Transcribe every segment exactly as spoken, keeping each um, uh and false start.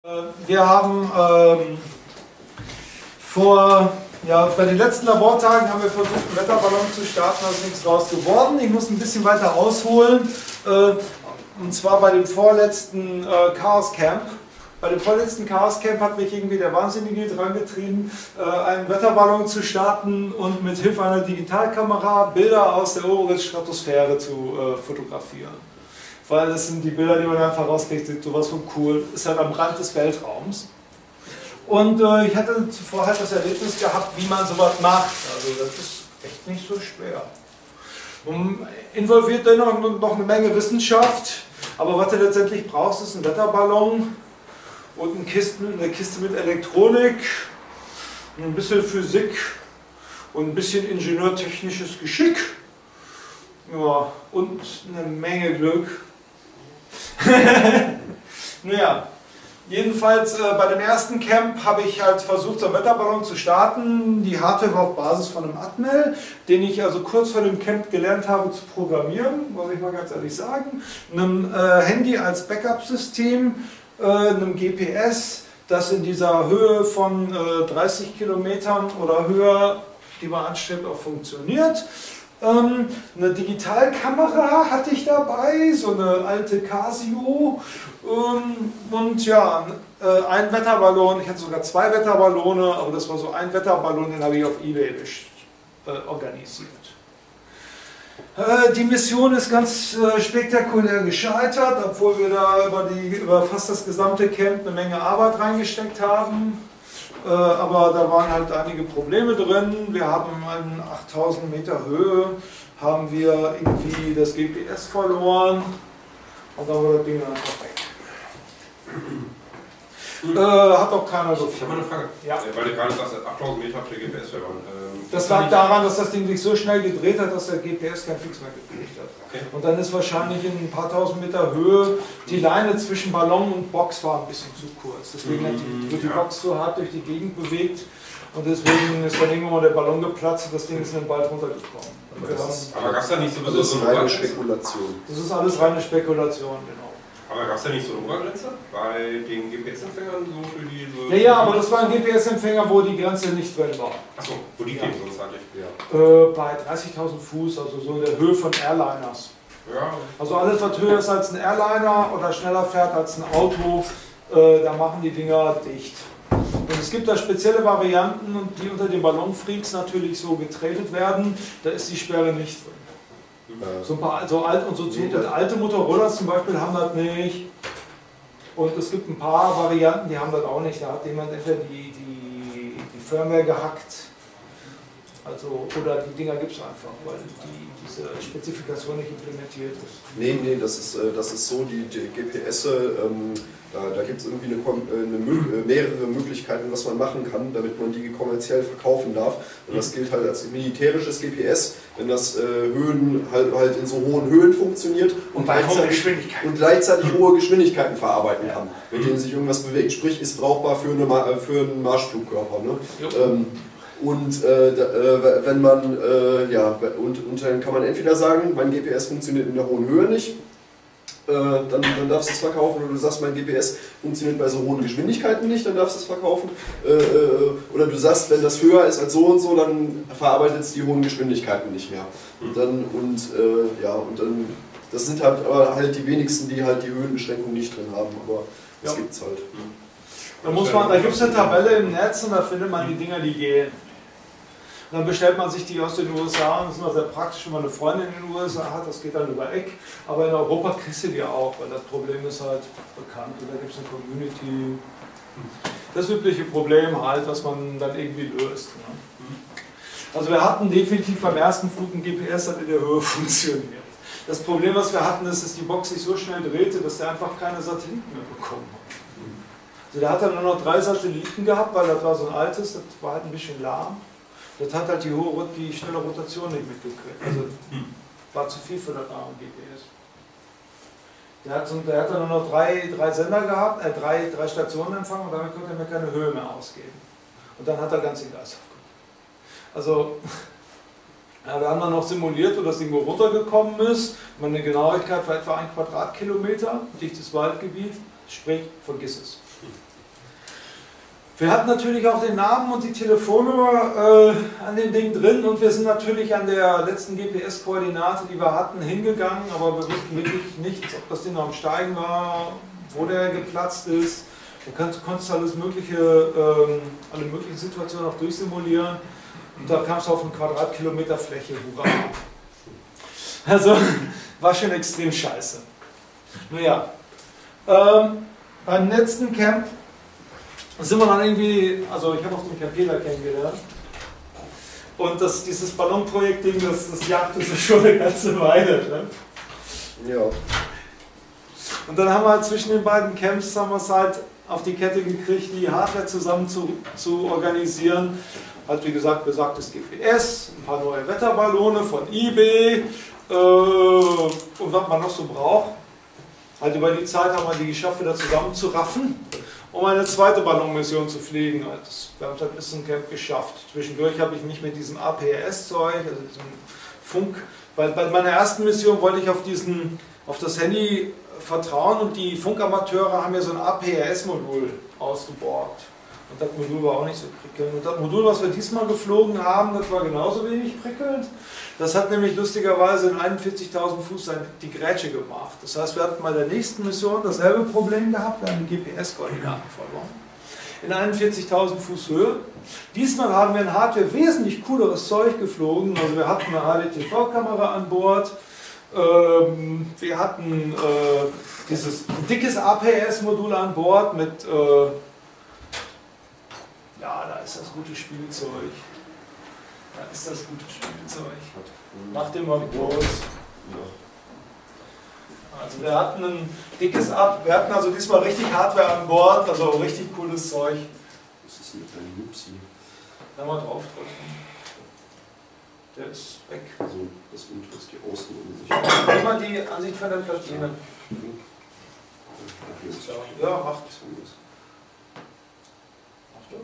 Wir haben ähm, vor, ja, bei den letzten Labortagen haben wir versucht, einen Wetterballon zu starten, da ist nichts draus geworden. Ich muss ein bisschen weiter ausholen, äh, und zwar bei dem vorletzten äh, Chaos Camp. Bei dem vorletzten Chaos Camp hat mich irgendwie der Wahnsinnige dran getrieben, äh, einen Wetterballon zu starten und mit Hilfe einer Digitalkamera Bilder aus der oberen Stratosphäre zu äh, fotografieren. Weil das sind die Bilder, die man einfach rauskriegt, sind sowas von cool, ist halt am Rand des Weltraums. Und äh, ich hatte zuvor halt das Erlebnis gehabt, wie man sowas macht. Also das ist echt nicht so schwer. Und involviert dennoch noch eine Menge Wissenschaft, aber was du letztendlich brauchst, ist ein Wetterballon und eine Kiste, eine Kiste mit Elektronik, ein bisschen Physik und ein bisschen ingenieurtechnisches Geschick. Ja, und eine Menge Glück. Naja, jedenfalls äh, bei dem ersten Camp habe ich halt versucht, so einen Wetterballon zu starten. Die Hardware war auf Basis von einem Atmel, den ich also kurz vor dem Camp gelernt habe zu programmieren, muss ich mal ganz ehrlich sagen. Einem äh, Handy als Backup-System, äh, einem G P S, das in dieser Höhe von äh, dreißig Kilometern oder höher, die man anstrebt, auch funktioniert. Ähm, eine Digitalkamera hatte ich dabei, so eine alte Casio, ähm, und ja, äh, ein Wetterballon, ich hatte sogar zwei Wetterballone, aber das war so ein Wetterballon, den habe ich auf eBay äh, organisiert. Äh, die Mission ist ganz äh, spektakulär gescheitert, obwohl wir da über, die, über fast das gesamte Camp eine Menge Arbeit reingesteckt haben. Äh, aber da waren halt einige Probleme drin. Wir haben an achttausend Meter Höhe haben wir irgendwie das G P S verloren und dann war das Ding einfach weg. Äh, hat auch keiner so viel. Ich habe mal eine Frage. Ja. Weil du gerade sagst, achttausend Meter habt ihr G P S verloren. Ähm, das lag daran, dass das Ding sich so schnell gedreht hat, dass der G P S kein Fix mehr gekriegt hat. Okay. Und dann ist wahrscheinlich in ein paar tausend Meter Höhe die Leine zwischen Ballon und Box war ein bisschen zu kurz. Deswegen hat die, wird die Box so hart durch die Gegend bewegt und deswegen ist dann irgendwann mal der Ballon geplatzt und das Ding ist in den Wald runtergekommen. Aber, aber gab es da nicht sowieso das so ist eine reine Spekulation? Das ist alles reine Spekulation, genau. Aber gab es da nicht so eine Obergrenze bei den G P S-Empfängern so für die... So ja, ja, aber das war ein G P S-Empfänger, wo die Grenze nicht drin war. Achso, wo liegt ja. die sonst eigentlich? Ja. Äh, bei dreißigtausend Fuß, also so in der Höhe von Airliners. Ja. Also alles, was höher ist als ein Airliner oder schneller fährt als ein Auto, äh, da machen die Dinger dicht. Und es gibt da spezielle Varianten, die unter den Ballonfreaks natürlich so getradet werden, da ist die Sperre nicht drin. So ein paar so alt und so nee, und alte Motorolas zum Beispiel haben das nicht. Und es gibt ein paar Varianten, die haben das auch nicht. Da hat jemand entweder die, die, die Firmware gehackt. Also, oder die Dinger gibt es einfach, weil die, diese Spezifikation nicht implementiert ist. Nee, nee, das ist, das ist so, die, die G P S, ähm, da, da gibt es irgendwie eine, eine, mehrere Möglichkeiten, was man machen kann, damit man die kommerziell verkaufen darf. Und das gilt halt als militärisches G P S, wenn das äh, Höhen halt, halt in so hohen Höhen funktioniert und, und, gleichzeitig, und gleichzeitig hohe Geschwindigkeiten verarbeiten kann, mit denen sich irgendwas bewegt. Sprich, ist brauchbar für, eine, für einen Marschflugkörper. Ne? Ähm, Und äh, äh, wenn man, äh, ja, und, und dann kann man entweder sagen, mein G P S funktioniert in der hohen Höhe nicht, äh, dann, dann darfst du es verkaufen, oder du sagst, mein G P S funktioniert bei so hohen Geschwindigkeiten nicht, dann darfst du es verkaufen, äh, äh, oder du sagst, wenn das höher ist als so und so, dann verarbeitet es die hohen Geschwindigkeiten nicht mehr. Und dann, und, äh, ja, und dann, das sind halt, aber halt die wenigsten, die halt die Höhenbeschränkung nicht drin haben, aber das ja. gibt es halt. Da, muss man, da gibt es eine Tabelle im Netz und da findet man die Dinger, die gehen. Dann bestellt man sich die aus den U S A und das ist immer sehr praktisch, wenn man eine Freundin in den U S A hat, das geht dann über Eck. Aber in Europa kriegst du die auch, weil das Problem ist halt bekannt und da gibt es eine Community. Das übliche Problem halt, was man dann irgendwie löst. Ne? Also wir hatten definitiv beim ersten Flug ein G P S, das in der Höhe funktioniert. Das Problem, was wir hatten, ist, dass die Box sich so schnell drehte, dass der einfach keine Satelliten mehr bekommen hat. Also der hat dann nur noch drei Satelliten gehabt, weil das war so ein altes, das war halt ein bisschen lahm. Das hat halt die, hohe, die schnelle Rotation nicht mitgekriegt. Also war zu viel für das arme G P S. Der hat, so, der hat dann nur noch drei, drei Sender gehabt, äh, drei, drei Stationen empfangen und damit konnte er mir keine Höhe mehr ausgeben. Und dann hat er ganz den Geist aufgemacht. Also, ja, wir haben dann noch simuliert, wo das Ding runtergekommen ist. Meine Genauigkeit war etwa ein Quadratkilometer, dichtes Waldgebiet, sprich, vergiss es. Wir hatten natürlich auch den Namen und die Telefonnummer äh, an dem Ding drin und wir sind natürlich an der letzten G P S-Koordinate, die wir hatten, hingegangen, aber wir wussten wirklich nicht, ob das Ding noch am Steigen war, wo der geplatzt ist. Du konntest, konntest alles mögliche, ähm, alle möglichen Situationen auch durchsimulieren und da kamst du auf einen Quadratkilometer Fläche. Hurra. Also war schon extrem scheiße. Naja, ähm, beim letzten Camp sind wir dann irgendwie, also ich habe auch den Capella kennengelernt und das, dieses Ballonprojekt-Ding, das, das jagte so schon eine ganze Weile. Ne? Ja. Und dann haben wir halt zwischen den beiden Camps haben wir es halt auf die Kette gekriegt, die Hardware zusammen zu, zu organisieren. Halt wie gesagt besagtes G P S, ein paar neue Wetterballone von eBay äh, und was man noch so braucht. Halt über die Zeit haben wir die geschafft, wieder zusammenzuraffen, um eine zweite Ballonmission zu fliegen. Das, wir haben es halt bis zum Camp geschafft. Zwischendurch habe ich mich mit diesem A P R S-Zeug, also diesem Funk, weil bei meiner ersten Mission wollte ich auf, diesen, auf das Handy vertrauen und die Funkamateure haben ja so ein A P R S-Modul ausgeborgt. Und das Modul war auch nicht so prickelnd. Und das Modul, was wir diesmal geflogen haben, das war genauso wenig prickelnd. Das hat nämlich lustigerweise in einundvierzigtausend Fuß die Grätsche gemacht. Das heißt, wir hatten bei der nächsten Mission dasselbe Problem gehabt, wir haben die G P S-Koordinaten verloren. In einundvierzigtausend Fuß Höhe. Diesmal haben wir in Hardware wesentlich cooleres Zeug geflogen. Also wir hatten eine H D T V-Kamera an Bord. Ähm, wir hatten äh, dieses dickes A P R S-Modul an Bord mit, äh, ja, da ist das gute Spielzeug. Da ist das gute Spielzeug. Nach dem Abos. Also wir hatten ein dickes Ab, wir hatten also diesmal richtig Hardware an Bord, also richtig cooles Zeug. Was ist mit deinem Nupsi? Da mal draufdrücken. Der ist weg. Also das untere ist die Außenansicht. Immer die Ansicht von der Platine. Ja, macht. Achtung.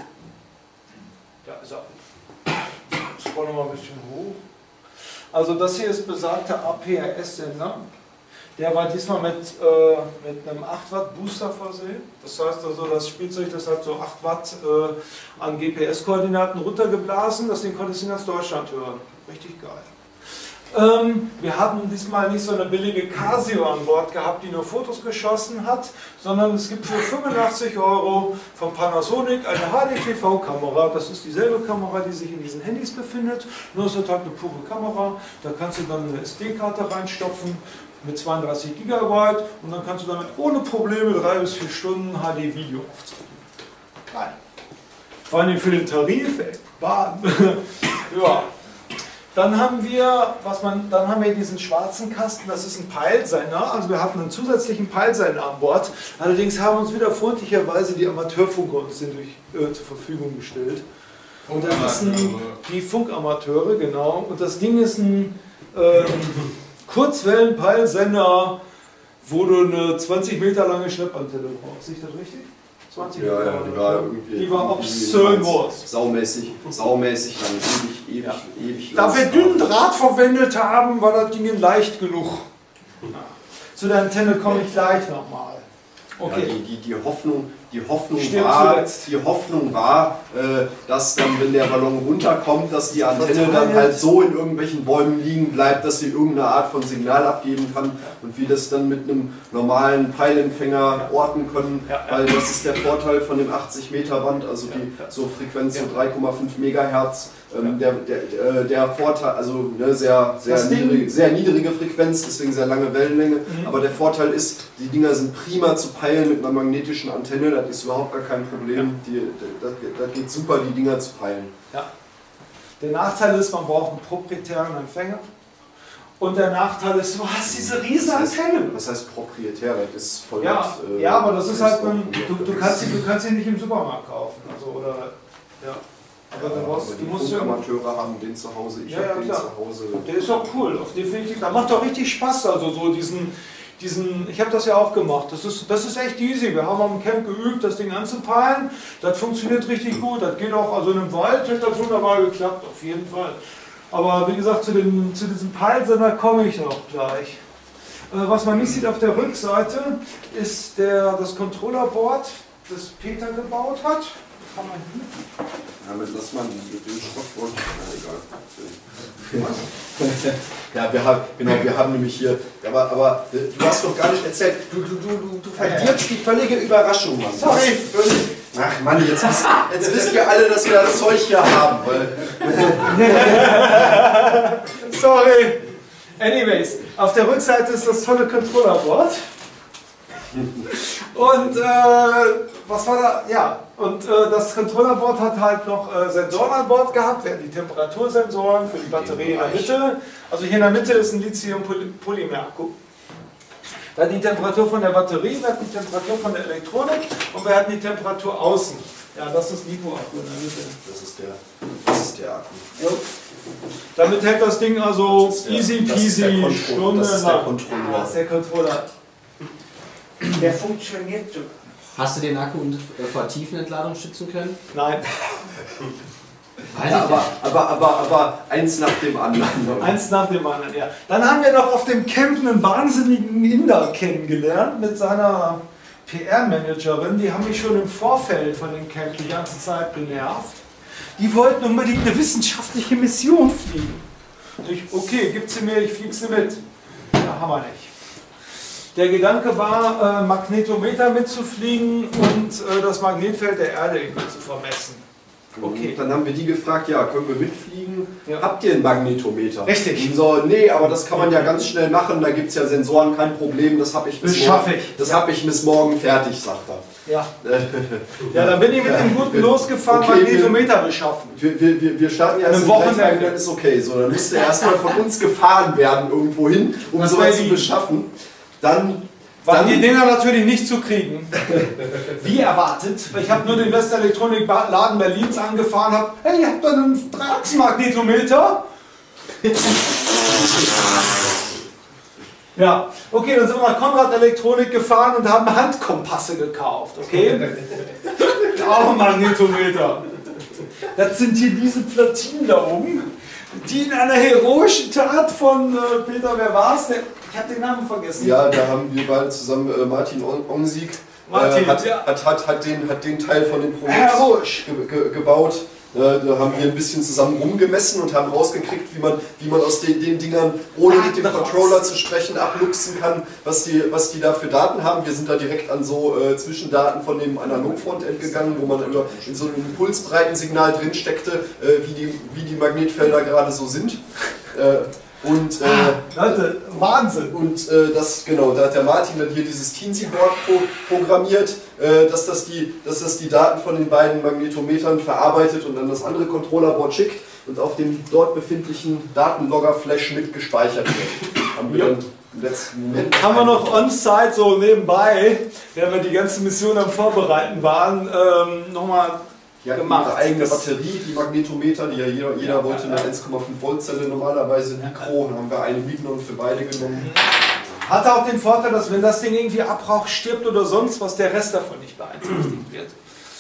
Da ist er. Scroll noch mal ein bisschen hoch. Also das hier ist besagter A P R S-Sender. Der war diesmal mit, äh, mit einem acht Watt Booster versehen. Das heißt also, das Spielzeug, das hat so acht Watt äh, an G P S-Koordinaten runtergeblasen. Das Ding konntest du in ganz Deutschland hören. Richtig geil. Ähm, wir hatten diesmal nicht so eine billige Casio an Bord gehabt, die nur Fotos geschossen hat, sondern es gibt für fünfundachtzig Euro von Panasonic eine H D T V-Kamera. Das ist dieselbe Kamera, die sich in diesen Handys befindet, nur es ist halt eine pure Kamera. Da kannst du dann eine S D-Karte reinstopfen mit zweiunddreißig Gigabyte und dann kannst du damit ohne Probleme drei bis vier Stunden H D-Video aufzeichnen. Geil. Vor allem für den Tarif, ey. Ja. Dann haben wir, was man, dann haben wir diesen schwarzen Kasten, das ist ein Peilsender, also wir hatten einen zusätzlichen Peilsender an Bord. Allerdings haben uns wieder freundlicherweise die Amateurfunker uns den durch, äh, zur Verfügung gestellt. Und das ist ein, die Funkamateure, genau. Und das Ding ist ein ähm, Kurzwellen-Peilsender, wo du eine zwanzig Meter lange Schleppantenne brauchst. Sehe ich das richtig? zwanzig ja, Meter ja, die war irgendwie. Die war obszön groß. Saumäßig, saumäßig lang, ewig, ewig, ja. ewig lang. Da wir dünnen Draht verwendet haben, war das Ding leicht genug. Ja. Zu der Antenne komme ich gleich nochmal. Okay. Ja, die, die, die Hoffnung, die Hoffnung Stimmt war, zuletzt. die Hoffnung war äh, dass dann, wenn der Ballon runterkommt, dass die Antenne dann halt so in irgendwelchen Bäumen liegen bleibt, dass sie irgendeine Art von Signal abgeben kann und wir das dann mit einem normalen Peilempfänger orten können, ja, ja. weil das ist der Vorteil von dem achtzig Meter Band, also die ja, ja. so Frequenz so drei Komma fünf Megahertz. Ähm, der, der, der Vorteil, also ne, sehr, sehr, niedrige, sehr niedrige Frequenz, deswegen sehr lange Wellenlänge, mhm. aber der Vorteil ist, die Dinger sind prima zu peilen mit einer magnetischen Antenne, das ist überhaupt gar kein Problem, ja. die, das, das geht super, die Dinger zu peilen. Ja. Der Nachteil ist, man braucht einen proprietären Empfänger und der Nachteil ist, du hast diese riesige Antenne. Was heißt proprietär? Das ist voll ja, mit, äh, ja, aber das ist halt, ein, du, du, kannst sie, du kannst sie nicht im Supermarkt kaufen, also oder, ja. Aber, ja, du, brauchst, aber die du musst Funkamateure haben den zu Hause, ich ja, habe ja, den klar. zu Hause. Der ist auch cool, auf definitiv. Da macht doch richtig Spaß, also so diesen, diesen ich habe das ja auch gemacht, das ist, das ist echt easy. Wir haben am Camp geübt, das Ding anzupeilen, das funktioniert richtig gut, das geht auch, also in einem Wald hat das wunderbar geklappt, auf jeden Fall. Aber wie gesagt, zu, dem, zu diesem Peilsender komme ich noch gleich. Was man nicht sieht auf der Rückseite, ist der, das Controllerboard. das Peter gebaut hat. Kann man hier. Ja, mit das man mit dem Schrottwort. Ja, egal. Ja, wir haben, genau, wir haben nämlich hier. Aber, aber du hast doch gar nicht erzählt. Du, du, du, du, du verdirbst die völlige Überraschung, Mann. Sorry. Ach Mann, jetzt, wisst, jetzt wisst ihr alle, dass wir das Zeug hier haben. Weil Sorry. Anyways, auf der Rückseite ist das tolle Controllerboard. Und äh, was war da? Ja, und äh, das Controllerboard hat halt noch äh, Sensoren an Bord gehabt, während die Temperatursensoren für die Batterie in der Mitte. Also hier in der Mitte ist ein Lithium-Polymer-Akku. Dann die Temperatur von der Batterie, wir hatten die Temperatur von der Elektronik und wir hatten die Temperatur außen. Ja, das ist Nico-Akku in der Mitte. das ist der, das ist der Akku. Ja. Damit hält das Ding also Das ist der- easy das ist der peasy Kontro- Stunde das ist der lang. Controller. Das ist der Controller. Der funktioniert so. Hast du den Akku vor Tiefenentladung schützen können? Nein. Weiß Ja, ich aber, nicht. aber, aber, aber eins nach dem anderen. Eins nach dem anderen, ja. Dann haben wir noch auf dem Camp einen wahnsinnigen Inder kennengelernt mit seiner P R-Managerin. Die haben mich schon im Vorfeld von dem Camp die ganze Zeit genervt. Die wollten unbedingt eine wissenschaftliche Mission fliegen. Und ich, okay, gib sie mir, ich flieg sie mit. Ja, haben wir nicht. Der Gedanke war, äh, Magnetometer mitzufliegen und äh, das Magnetfeld der Erde irgendwie zu vermessen. Okay. Dann haben wir die gefragt, ja, können wir mitfliegen? Ja. Habt ihr ein Magnetometer? Richtig. Und so, nee, aber das kann man ja ganz schnell machen, da gibt es ja Sensoren, kein Problem, das habe ich bis Das schaffe morgen, ich. das Ja. habe ich bis morgen fertig, sagt er. Ja. Ja, dann bin ich mit dem Guten losgefahren, Okay, Magnetometer beschaffen. Wir, wir, wir- wir starten ja erst Eine im Wochenende. Gleichzeitig, dann ist okay. So, dann musste erstmal von uns gefahren werden irgendwo hin, um Das sowas war zu die- beschaffen. Dann, Waren dann die Dinger natürlich nicht zu kriegen. Wie erwartet. Ich habe nur den Westelektronik-Laden Berlins angefahren, habe, hey, ihr habt da einen Dreiecksmagnetometer? Ja, okay, dann sind wir nach Konrad Elektronik gefahren und haben Handkompasse gekauft, okay? Auch ein Magnetometer. Das sind hier diese Platinen da oben, die in einer heroischen Tat von äh, Peter, wer war's? Der, ich habe den Namen vergessen. ja, da haben wir beide zusammen äh, Martin On- Onsieg Martin, äh, hat, ja. hat, hat, hat, den, hat den Teil von dem Projekt Heroisch. ge ge gebaut. Äh, da haben wir ein bisschen zusammen rumgemessen und haben rausgekriegt, wie man, wie man aus den, den Dingern, ohne mit dem Daten raus. Controller zu sprechen, abluchsen kann, was die, was die da für Daten haben. Wir sind da direkt an so äh, Zwischendaten von dem Analog-Frontend gegangen, wo man über, in so einem Impulsbreitensignal drin steckte, äh, wie, die, wie die Magnetfelder gerade so sind. Äh, und äh, Leute, Wahnsinn. und äh, das, genau, da hat der Martin dann hier dieses Teensy-Board pro programmiert, äh, dass, das die, dass das die Daten von den beiden Magnetometern verarbeitet und dann das andere Controllerboard schickt und auf dem dort befindlichen Datenlogger-Flash mit gespeichert wird. Haben wir Ja. dann im letzten Moment. Haben wir noch on-site so nebenbei, während wir die ganze Mission am Vorbereiten waren, ähm, nochmal Die hatten gemacht. ihre eigene Das- Batterie, die Magnetometer, die ja jeder, jeder Ja, wollte ja, eine ja. eins Komma fünf Volt Zelle normalerweise, Mikro, dann haben wir eine Mignon für beide genommen. Hatte auch den Vorteil, dass wenn das Ding irgendwie abraucht, stirbt oder sonst was, der Rest davon nicht beeinträchtigt wird.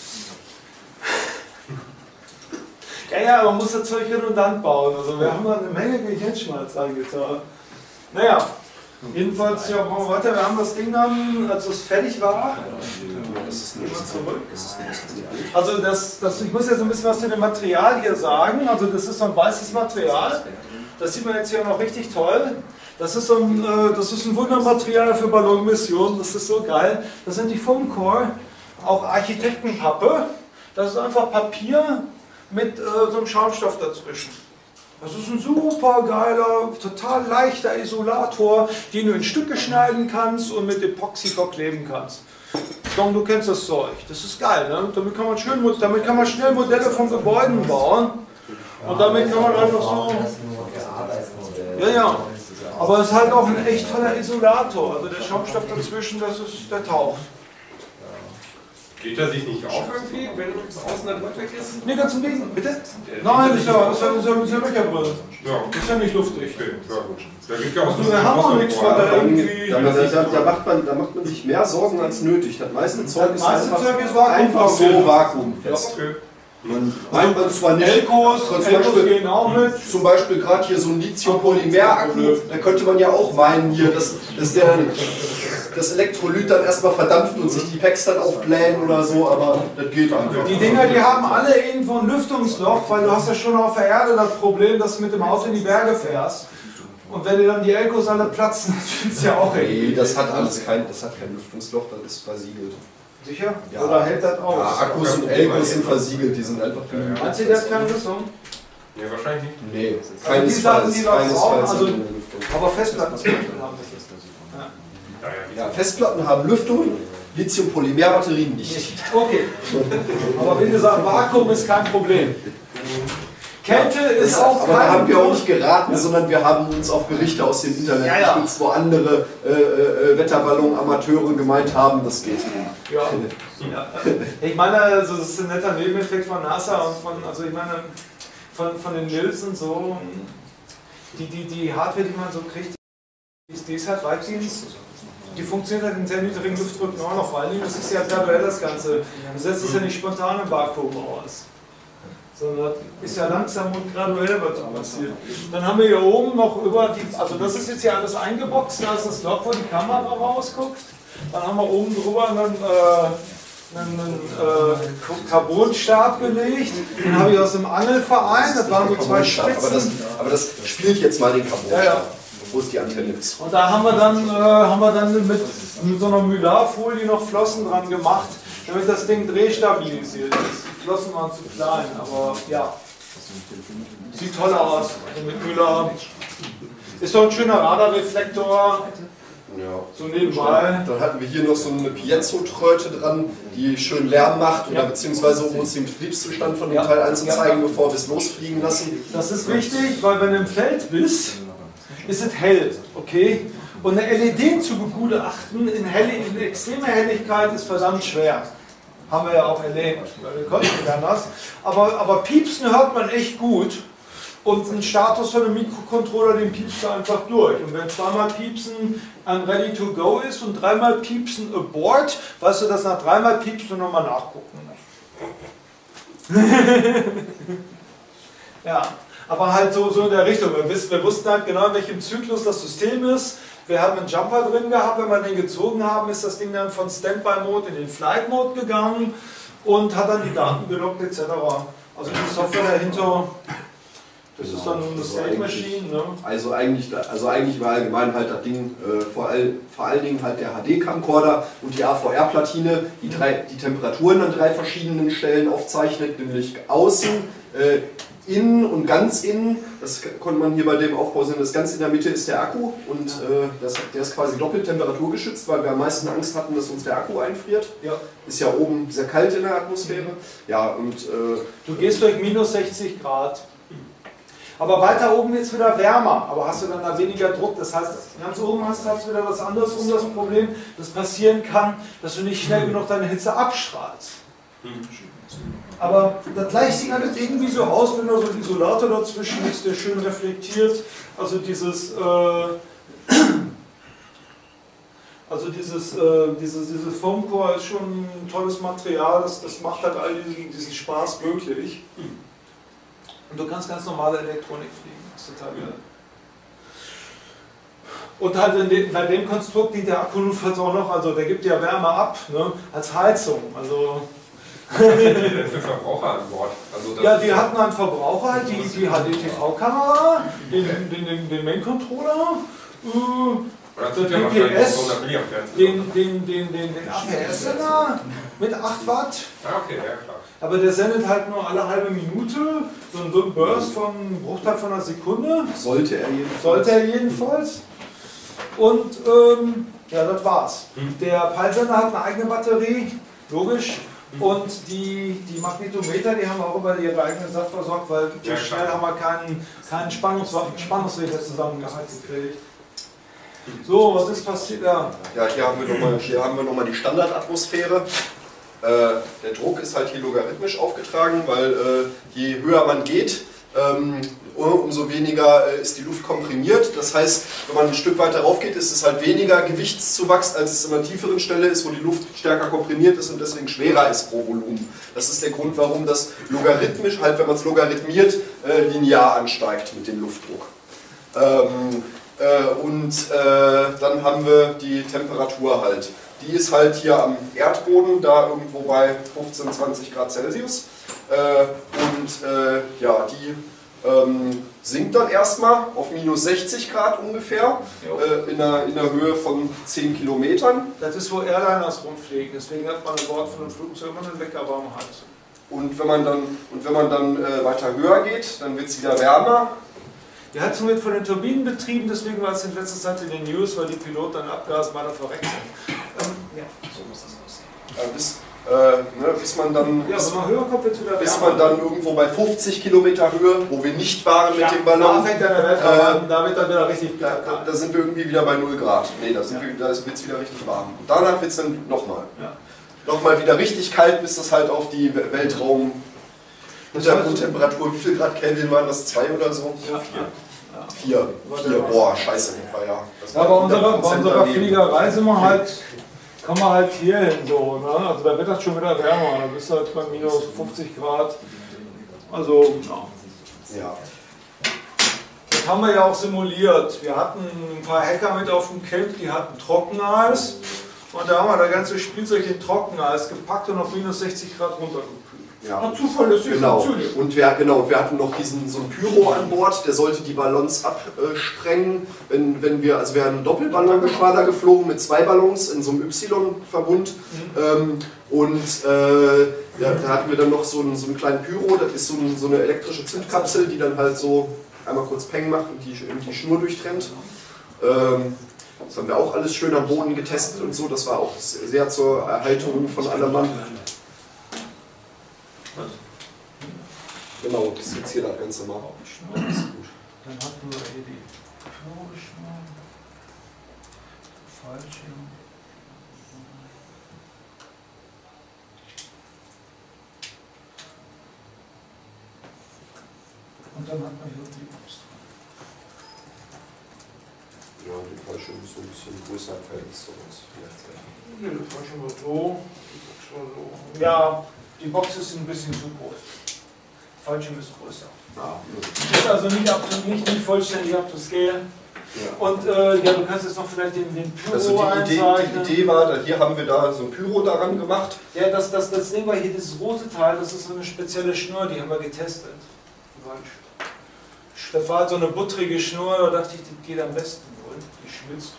Ja, ja, man muss das Zeug redundant bauen. Also wir haben da eine Menge Gehirnschmalz reingetan. Naja, jedenfalls, ja, machen wir weiter. Wir haben das Ding dann, als es fertig war, Das ist nicht, Gehen wir zurück. das ist nicht, das ist nicht also das, das, ich muss jetzt ein bisschen was zu dem Material hier sagen. Also das ist so ein weißes Material. Das sieht man jetzt hier noch richtig toll. Das ist so ein, äh, das ist ein Wundermaterial für Ballonmissionen. Das ist so geil. Das sind die Foamcore, auch Architektenpappe. Das ist einfach Papier mit äh, so einem Schaumstoff dazwischen. Das ist ein super geiler, total leichter Isolator, den du in Stücke schneiden kannst und mit Epoxy verkleben kannst. Tom, du kennst das Zeug. Das ist geil, ne? Damit kann man schön, damit kann man schnell Modelle von Gebäuden bauen. Und damit kann man einfach so. Ja, ja. Aber es ist halt auch ein echt toller Isolator. Also der Schaumstoff dazwischen, das ist, der taucht. Geht er sich nicht auf irgendwie, wenn außen der Druck weg ist? Nee, ganz im Gegenteil. Bitte? Nein, ist ja, ist ja, ist ja, ist ja Löcher drin. Ja. Ist ja nicht luftig. Okay, ja gut. Da gibt ja auch Also wir haben auch nichts von da irgendwie. Da, da, da, da, macht man, da macht man sich mehr Sorgen als nötig. Das meiste Zeug ist meiste einfach, Zeug ist einfach so vakuumfest. vakuumfest. Okay. Man meint man zwar nicht, Elkos, zum Elkos Beispiel, gehen auch mit. zum Beispiel gerade hier so ein Lithium-Polymer-Akku, da könnte man ja auch meinen, hier, dass, dass der das Elektrolyt dann erstmal verdampft und sich die Packs dann aufblähen oder so, aber das geht einfach. Die Dinger, die haben alle irgendwo ein Lüftungsloch, weil du hast ja schon auf der Erde das Problem, dass du mit dem Auto in die Berge fährst. Und wenn dir dann die Elkos alle platzen, das findest du ja auch irgendwie. Nee, das hat alles kein, das hat kein Lüftungsloch, das ist versiegelt. Sicher? Ja. Oder hält das aus? Ja, Akkus und Elkos sind versiegelt, die sind einfach... Meinst du, das keine Lüftung? Ja, wahrscheinlich nicht. Nee, Also die Sachen, die noch brauchen, also, haben eine Lüftung. aber Festplatten zum Beispiel haben das. Ja, Festplatten haben Lüftung, Lithium-Polymer-Batterien nicht. Okay. Aber wie gesagt, Vakuum ist kein Problem. Kälte ist Das, auch aber da kein haben wir auch Problem. nicht geraten, sondern wir haben uns auf Berichte aus dem Internet Ja, ja. gestützt, wo andere äh, äh, Wetterballon-Amateure gemeint haben, das geht. Ja. Ja. Ich meine, also das ist ein netter Nebeneffekt von NASA und von, also ich meine, von, von den Mills und so, die, die, die Hardware, die man so kriegt, die ist halt weitgehend, die funktioniert halt in sehr niedrigen Luftdrücken auch noch, vor allen Dingen, das ist ja graduell das Ganze. Du setzt es ja nicht spontan im Vakuum aus, sondern ist ja langsam und graduell, was so passiert. Dann haben wir hier oben noch über die, also das ist jetzt hier alles eingeboxt, da ist das Loch, wo die Kamera rausguckt. Dann haben wir oben drüber einen, äh, einen, einen äh, Carbonstab gelegt, den habe ich aus dem Angelverein, das waren so zwei Spitzen. Aber das, aber das spielt jetzt mal den Carbon. Ja, ja. Wo ist die Antenne? Und da haben wir dann, äh, haben wir dann mit, mit so einer Mylarfolie noch Flossen dran gemacht, damit das Ding drehstabilisiert ist. Die Flossen waren zu klein, aber ja, sieht toll aus. Also mit Mylar. Ist doch ein schöner Radarreflektor, Ja. so nebenbei. Dann hatten wir hier noch so eine Piezo-Tröte dran, die schön Lärm macht, oder Ja. beziehungsweise um uns den Betriebszustand von dem Ja. Teil anzuzeigen, bevor wir es losfliegen lassen. Das ist wichtig, weil wenn du im Feld bist, ist es hell, okay? Und eine L E D zu begutachten in, helle, in extremer Helligkeit ist verdammt schwer. Haben wir ja auch erlebt, weil wir konnten nicht anders. Aber, aber Piepsen hört man echt gut. Und ein Status von einem Mikrocontroller, den piepst du einfach durch. Und wenn zweimal Piepsen ein Ready to Go ist und dreimal Piepsen Abort, weißt du, dass nach dreimal Piepsen du nochmal nachgucken musst. Ja, aber halt so, so in der Richtung. Wir, wissen, wir wussten halt genau, in welchem Zyklus das System ist. Wir haben einen Jumper drin gehabt, wenn wir den gezogen haben, ist das Ding dann von Standby-Mode in den Flight-Mode gegangen und hat dann die Daten gelockt et cetera. Also die Software dahinter, das ist dann eine State Machine. Ne? Also eigentlich, also eigentlich war allgemein halt das Ding, äh, vor, all, vor allen Dingen halt der H D-Camcorder und die A V R-Platine, die, drei, die Temperaturen an drei verschiedenen Stellen aufzeichnet, nämlich außen, äh, innen und ganz innen. Das konnte man hier bei dem Aufbau sehen. Das ganz in der Mitte ist der Akku und äh, das, der ist quasi doppelt temperaturgeschützt, weil wir am meisten Angst hatten, dass uns der Akku einfriert. Ja. Ist ja oben sehr kalt in der Atmosphäre. Ja, und, äh, Du gehst durch minus sechzig Grad. Aber weiter oben wird es wieder wärmer, aber hast du dann da weniger Druck. Das heißt, ganz oben hast du wieder was anderes um das Problem, das passieren kann, dass du nicht schnell genug deine Hitze abstrahlst. Aber das gleicht sich alles irgendwie so aus, wenn da so ein Isolator dazwischen ist, der schön reflektiert. Also dieses, äh, also dieses, äh, dieses, dieses Foamcore ist schon ein tolles Material, das, das macht halt all diesen, diesen Spaß möglich. Und du kannst ganz normale Elektronik fliegen, das ist total geil. Und halt in dem, bei dem Konstrukt dient der Akku notfalls auch noch, also der gibt ja Wärme ab, ne, als Heizung. Also Was habt ihr denn für Verbraucher an Bord? Also das ja, ist die hatten einen Verbraucher, die, die H D T V-Kamera, den, den, den, den Main-Controller, äh, Oder der tut ja P wahrscheinlich P S, auch hundert Milliampere. den, den, den, den, den A P S-Sender mit acht Watt. Ah, okay, ja klar. Aber der sendet halt nur alle halbe Minute, so ein, so ein Burst von einem Bruchteil von einer Sekunde. sollte er jedenfalls. Sollte er jedenfalls. Und ähm, ja, das war's. Der Peilsender hat eine eigene Batterie, logisch. Und die, die Magnetometer, die haben wir auch über ihre eigenen Saft versorgt, weil so Ja, schnell klar. haben wir keinen, keinen Spannungs Spannungsregler zusammengehalten gekriegt. So, was ist passiert? Ja. Ja, hier haben wir nochmal noch mal die Standardatmosphäre. Äh, der Druck ist halt hier logarithmisch aufgetragen, weil äh, je höher man geht, ähm, umso weniger äh, ist die Luft komprimiert. Das heißt, wenn man ein Stück weiter rauf geht, ist es halt weniger Gewichtszuwachs, als es an einer tieferen Stelle ist, wo die Luft stärker komprimiert ist und deswegen schwerer ist pro Volumen. Das ist der Grund, warum das logarithmisch, halt wenn man es logarithmiert, äh, linear ansteigt mit dem Luftdruck. Ähm, Äh, und äh, dann haben wir die Temperatur halt. Die ist halt hier am Erdboden, da irgendwo bei fünfzehn, zwanzig Grad Celsius. Äh, und äh, ja, die ähm, sinkt dann erstmal auf minus sechzig Grad ungefähr, äh, in, einer, in einer Höhe von zehn Kilometern. Das ist, wo Airliners rumfliegen, deswegen hat man an Bord von einem Flugzeug immer eine weckerwarme Heizung. Und wenn man dann, und wenn man dann äh, weiter höher geht, dann wird es wieder wärmer. Die Heizung wird von den Turbinen betrieben, deswegen war es in letzter Zeit in den News, weil die Piloten an Abgas weiter verreckt sind. Ähm, ja, so muss das aussehen. Ja, bis, äh, ne, bis man dann, Ja, bis, wenn man höher kommt, wird es wieder bis wärmer. man dann irgendwo bei fünfzig Kilometer Höhe, wo wir nicht waren mit Ja, dem Ballon, da fängt dann der Weltraum an, da wird dann wieder richtig da, da, da sind wir irgendwie wieder bei null Grad. Nee, da, sind Ja. wir, da wird es wieder richtig warm. Und danach wird es dann nochmal. Ja. Nochmal wieder richtig kalt, bis das halt auf die Weltraum Hintergrundtemperatur, wie viel Grad Kelvin waren das? Zwei oder so? Ja. Vier. Vier. Boah, scheiße. War ja, das Ja, war bei unserer, hundert bei Prozent unserer daneben. Fliegerei sind wir halt, kommen wir halt hier hin so, ne? Also da wird das schon wieder wärmer, da bist du halt bei minus fünfzig Grad. Also, ja. Ja. Das haben wir ja auch simuliert. Wir hatten ein paar Hacker mit auf dem Camp, die hatten Trockeneis. Und da haben wir das ganze Spielzeug in Trockeneis gepackt und auf minus sechzig Grad runtergekühlt. Ja. Hat zuverlässig Genau. funktioniert. Und wir, genau, wir hatten noch diesen so einen Pyro an Bord, der sollte die Ballons absprengen. Wenn, wenn wir, also wir haben einen Doppelballongeschwader geflogen mit zwei Ballons in so einem Y-Verbund. Mhm. Ähm, und äh, ja, da hatten wir dann noch so einen, so einen kleinen Pyro, das ist so, ein, so eine elektrische Zündkapsel, die dann halt so einmal kurz Peng macht und die, die Schnur durchtrennt. Ähm, das haben wir auch alles schön am Boden getestet und so, das war auch sehr zur Erhaltung von allem Mann. Genau, das ist jetzt hier das Ganze mal. Dann hatten wir hier die Pyro-Schnur. Fallschirm. Und dann hat man hier die Box. Ja, die Fallschirm ist so ein bisschen größer im Verhältnis zu uns. Nee, die Fallschirm war so, die Box war so. Ja, die Box ist ein bisschen zu groß. Fallschirm ist größer. Ah, Ist also nicht, up to, nicht, nicht vollständig up to scale. ja. Und äh, ja, du kannst jetzt noch vielleicht den, den Pyro Also die Idee, einzeichnen. die Idee war, da, hier haben wir da so ein Pyro daran gemacht. Ja, das, das, das Ding war hier, dieses rote Teil, das ist so eine spezielle Schnur, die haben wir getestet. Das war halt so eine buttrige Schnur, da dachte ich, die geht am besten wohl. Die schmilzt.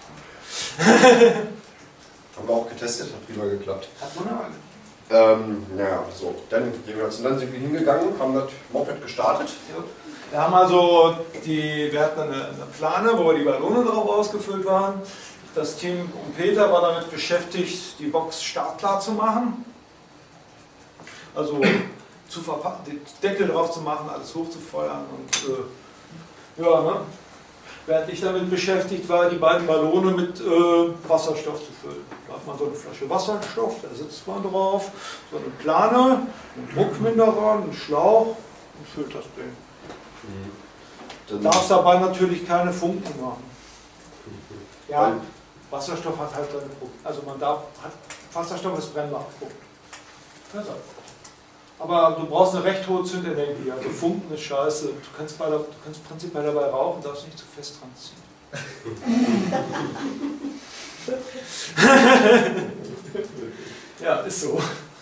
Haben wir auch getestet, hat prima geklappt. Hat man aber. Ähm, naja, so. Dann, gehen wir, und dann sind wir hingegangen, haben das Moped gestartet. Ja. Wir haben also die, wir hatten eine, eine Plane, wo die Ballone drauf ausgefüllt waren. Das Team um Peter war damit beschäftigt, die Box startklar zu machen. Also zu verpacken, den Deckel drauf zu machen, alles hochzufeuern und äh, ja, ne? Während ich damit beschäftigt war, die beiden Ballone mit äh, Wasserstoff zu füllen. Da hat man so eine Flasche Wasserstoff, da sitzt man drauf, so eine Plane, ein Druckminderer, einen Schlauch und füllt das Ding. Dann, Darfst dabei natürlich keine Funken machen. Ja, Weil- Wasserstoff hat halt seine Punkte. Also man darf, hat, Wasserstoff ist brennbar. Punkt. Also. Aber du brauchst eine recht hohe Zündenergie. Also Funken ist scheiße. Du kannst, bei der, du kannst prinzipiell dabei rauchen, darfst nicht zu fest dran ziehen. Ja, ist so.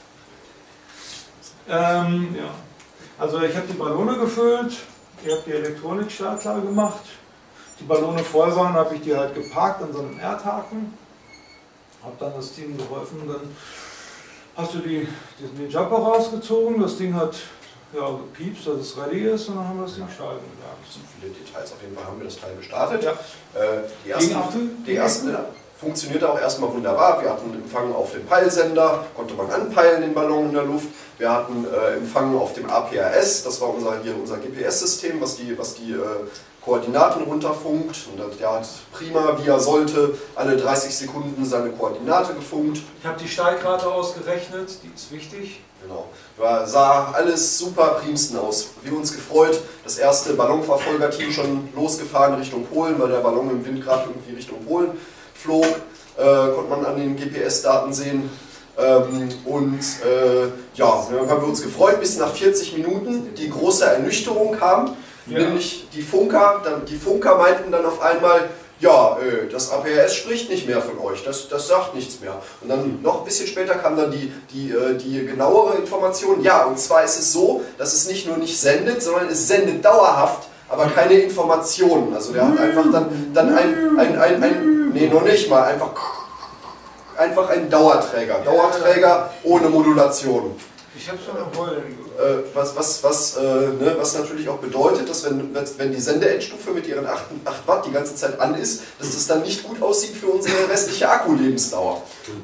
Ähm, ja. Also ich habe die Ballone gefüllt, ich habe die Elektronik startklar gemacht. Die Ballone voll waren, habe ich die halt geparkt an so einem Erdhaken. Habe dann das Team geholfen, dann hast du die, den, den Jumper rausgezogen, das Ding hat ja, gepiepst, dass es ready ist und dann haben wir das Ding starten gegangen. das sind viele Details. Auf jeden Fall haben wir das Teil gestartet. Ja. Äh, die Gegen erste, Apfel? die erste funktionierte auch erstmal wunderbar. Wir hatten Empfang auf dem Peilsender, konnte man anpeilen, den Ballon in der Luft. Wir hatten äh, Empfang auf dem A P R S, das war unser, hier unser G P S-System, was die, was die äh, Koordinaten runterfunkt. Und der hat prima, wie er sollte, alle dreißig Sekunden seine Koordinate gefunkt. Ich habe die Steigrate ausgerechnet, die ist wichtig. Genau. War, sah alles super primsten aus. Wir uns gefreut, das erste Ballonverfolgerteam schon losgefahren Richtung Polen, weil der Ballon im Wind gerade irgendwie Richtung Polen flog. Äh, konnte man an den G P S-Daten sehen. Ähm, und äh, ja, dann haben wir uns gefreut, bis nach vierzig Minuten die große Ernüchterung kam. Ja. Nämlich die Funker, dann, die Funker meinten dann auf einmal, ja, äh, das A P R S spricht nicht mehr von euch, das, das sagt nichts mehr. Und dann noch ein bisschen später kam dann die, die, äh, die genauere Information, ja, und zwar ist es so, dass es nicht nur nicht sendet, sondern es sendet dauerhaft, aber keine Informationen. Also der hat einfach dann, dann ein, ein, ein, ein, nee, noch nicht mal, einfach, einfach ein Dauerträger. Dauerträger ohne Modulation. Ich habe schon am Heulen äh, was, was, was, äh, ne, was natürlich auch bedeutet, dass wenn, wenn die Sendeendstufe mit ihren acht Watt die ganze Zeit an ist, dass das dann nicht gut aussieht für unsere restliche Akkulebensdauer.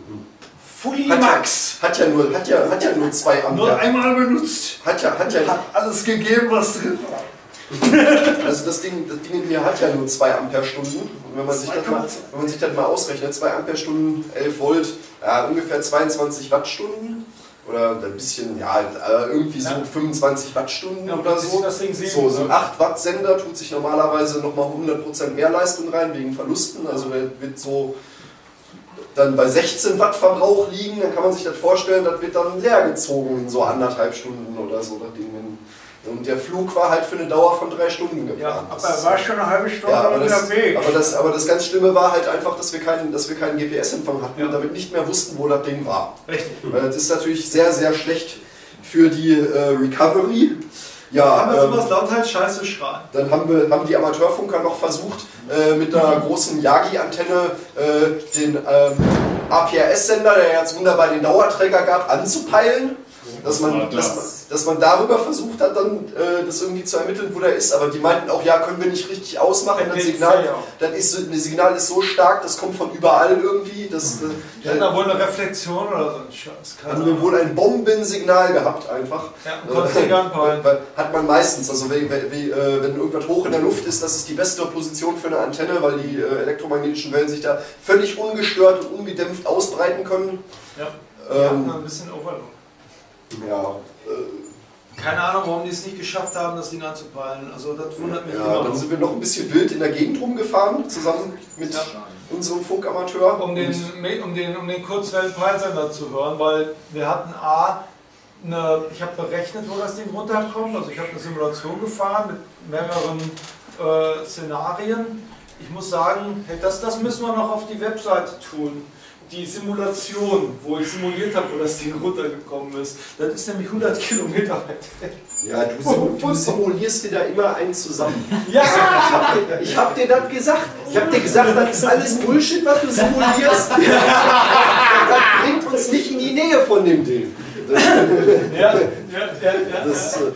Fully Hat Max! Ja, hat, ja nur, hat, ja, hat ja nur zwei Ampere. Nur einmal benutzt. Hat ja, hat ja Hat alles gegeben, was drin war. Also das Ding, das Ding hier hat ja nur zwei Ampere-Stunden. Und wenn man, sich das mal, wenn man sich das mal ausrechnet, zwei Ampere-Stunden, elf Volt, ja, ungefähr zweiundzwanzig Wattstunden. Oder ein bisschen, ja, irgendwie so ja. fünfundzwanzig Wattstunden ja, oder so. Das Ding sehen, so, so ein acht Watt Sender tut sich normalerweise nochmal hundert Prozent mehr Leistung rein, wegen Verlusten. Also der wird so dann bei sechzehn Watt Verbrauch liegen, dann kann man sich das vorstellen, das wird dann leer gezogen in so anderthalb Stunden oder so. Das Ding. Und der Flug war halt für eine Dauer von drei Stunden geplant. Ja, aber er war schon eine halbe Stunde ja, aber, das, Weg. aber, das, aber das ganz Schlimme war halt einfach, dass wir keinen, dass wir keinen G P S-Empfang hatten ja. und damit nicht mehr wussten, wo das Ding war. Richtig. Weil das ist natürlich sehr, sehr schlecht für die äh, Recovery. Ja, haben wir ähm, sowas lauthals scheiße schreien. Dann haben, wir, haben die Amateurfunker noch versucht, äh, mit einer großen Yagi-Antenne äh, den ähm, A P R S-Sender, der jetzt wunderbar den Dauerträger gab, anzupeilen. Dass man, dass, man, dass man darüber versucht hat, dann äh, das irgendwie zu ermitteln, wo der ist. Aber die meinten auch, ja, können wir nicht richtig ausmachen. Das Signal, das, ist, das Signal ist so stark, das kommt von überall irgendwie. Das, mhm. Die hatten da wohl eine Reflexion oder so ein Scheiß. Haben wir wohl ein Bombensignal gehabt einfach. Ja, äh, weil, hat man meistens, also wie, wie, äh, wenn irgendwas hoch in der Luft ist, das ist die beste Position für eine Antenne, weil die äh, elektromagnetischen Wellen sich da völlig ungestört und ungedämpft ausbreiten können. Ja, die ähm, hatten ein bisschen Overload. Ja. Äh, Keine Ahnung, warum die es nicht geschafft haben, das Ding anzupeilen. Also das wundert mich ja, immer. Dann sind wir noch ein bisschen wild in der Gegend rumgefahren, zusammen mit ja. unserem Funkamateur. Um den, um den, um den Kurzwellenpeilsender zu hören, weil wir hatten A, eine, ich habe berechnet, wo das Ding runterkommt. Also ich habe eine Simulation gefahren mit mehreren äh, Szenarien. Ich muss sagen, hey, das, das müssen wir noch auf die Webseite tun. Die Simulation, wo ich simuliert habe, wo das Ding runtergekommen ist, das ist nämlich hundert Kilometer weit weg. Ja, du, sim du simulierst dir da immer einen zusammen. Ja! Ich hab dir, ich hab dir das gesagt. Ich hab dir gesagt, das ist alles Bullshit, was du simulierst. Das bringt uns nicht in die Nähe von dem Ding. Das, ja, ja, ja, ja, das, das,